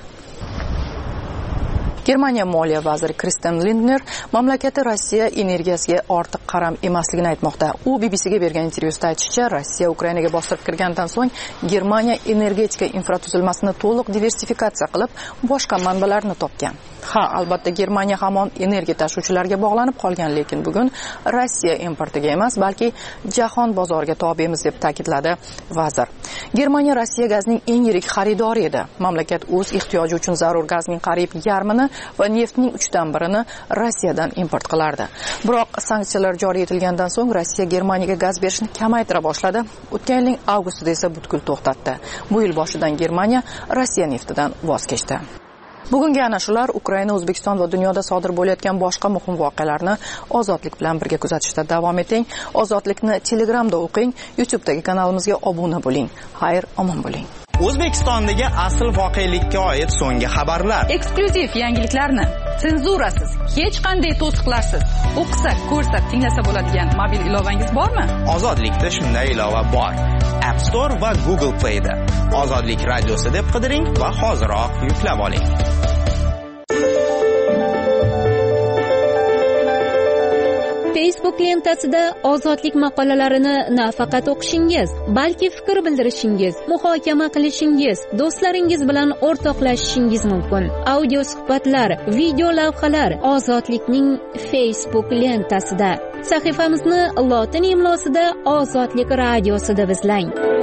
Germaniya moliya vaziri Christian Lindner mamlakati Rossiya energiyasiga ortiq qaram emasligini aytmoqda. U BBCga bergan intervyusida aytishicha, Rossiya Ukrainaga bostirib kirgandan so'ng Germaniya energetika infratuzilmasini to'liq diversifikatsiya qilib, boshqa manbalarni topgan. Ha, albatta Germaniya hamon energiya tashuvchilarga bog'lanib qolgan, lekin bugun Rossiya importiga emas, balki jahon bozoriga tobemiz deb ta'kidladi vazir. Germaniya Rossiya gazining eng yirik xaridori edi. Mamlakat o'z ehtiyoji uchun zarur gazning qariyb yarmini va neftning 1/3 Rossiyadan import qilardi. Biroq sanksiyalar joriy etilgandan so'ng Rossiya Germaniyaga gaz berishni kamaytira boshladi. O'tgan yilning avgustida esa butkul to'xtatdi. Bu yil boshidan Germaniya Rossiya neftidan voz kechdi. Bugungi ana shular. Ukraina, O'zbekiston va dunyoda sodir bo'layotgan boshqa muhim voqealarni Ozodlik bilan birga kuzatishda davom eting. Ozodlikni Telegramda o'qing, YouTube'dagi kanalimizga obuna bo'ling. Xayr, omon bo'ling. O'zbekistondagi asl voqelikka oid so'nggi xabarlar, eksklyuziv yangiliklarni senzurasiz, hech qanday to'siqlarsiz o'qisa, ko'rsa, tinglasa bo'ladigan mobil ilovangiz bormi? Ozodlikda shunday ilova bor. App Store va Google Play da Ozodlik radiosi deb qidiring va hoziroq yuklab oling. Facebook Facebook lentasida ozodlik maqolalarini nafaqat o'qishingiz, balki fikr bildirishingiz, muhokama qilishingiz, do'stlaringiz bilan o'rtoqlashishingiz mumkin. Audio suhbatlar, video lavhalar Ozodlikning Facebook lentasida. Sahifamizni lotin imlosida Ozodlik radiosi deb izlang.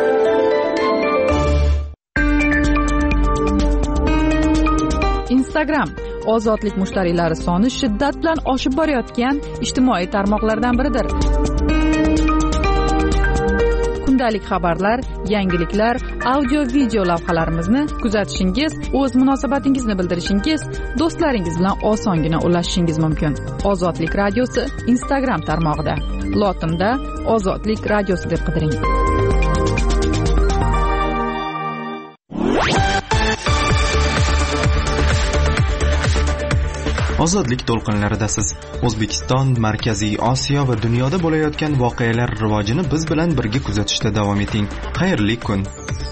Instagram ozodlik mushtariylari soni shiddat bilan oshib borayotgan ijtimoiy tarmoqlardan biridir. Kundalik xabarlar, yangiliklar, audio-video lavhalarimizni kuzatishingiz, o'z munosabatingizni bildirishingiz, do'stlaringiz bilan osongina ulashishingiz mumkin. Ozodlik radiosi Instagram tarmog'ida. Lotinda Ozodlik radiosi deb qidiring. Ozodlik to'lqinlaridasiz. O'zbekiston, Markaziy Osiyo va dunyoda bo'layotgan voqealar rivojini biz bilan birga kuzatishda davom eting. Xayrli kun.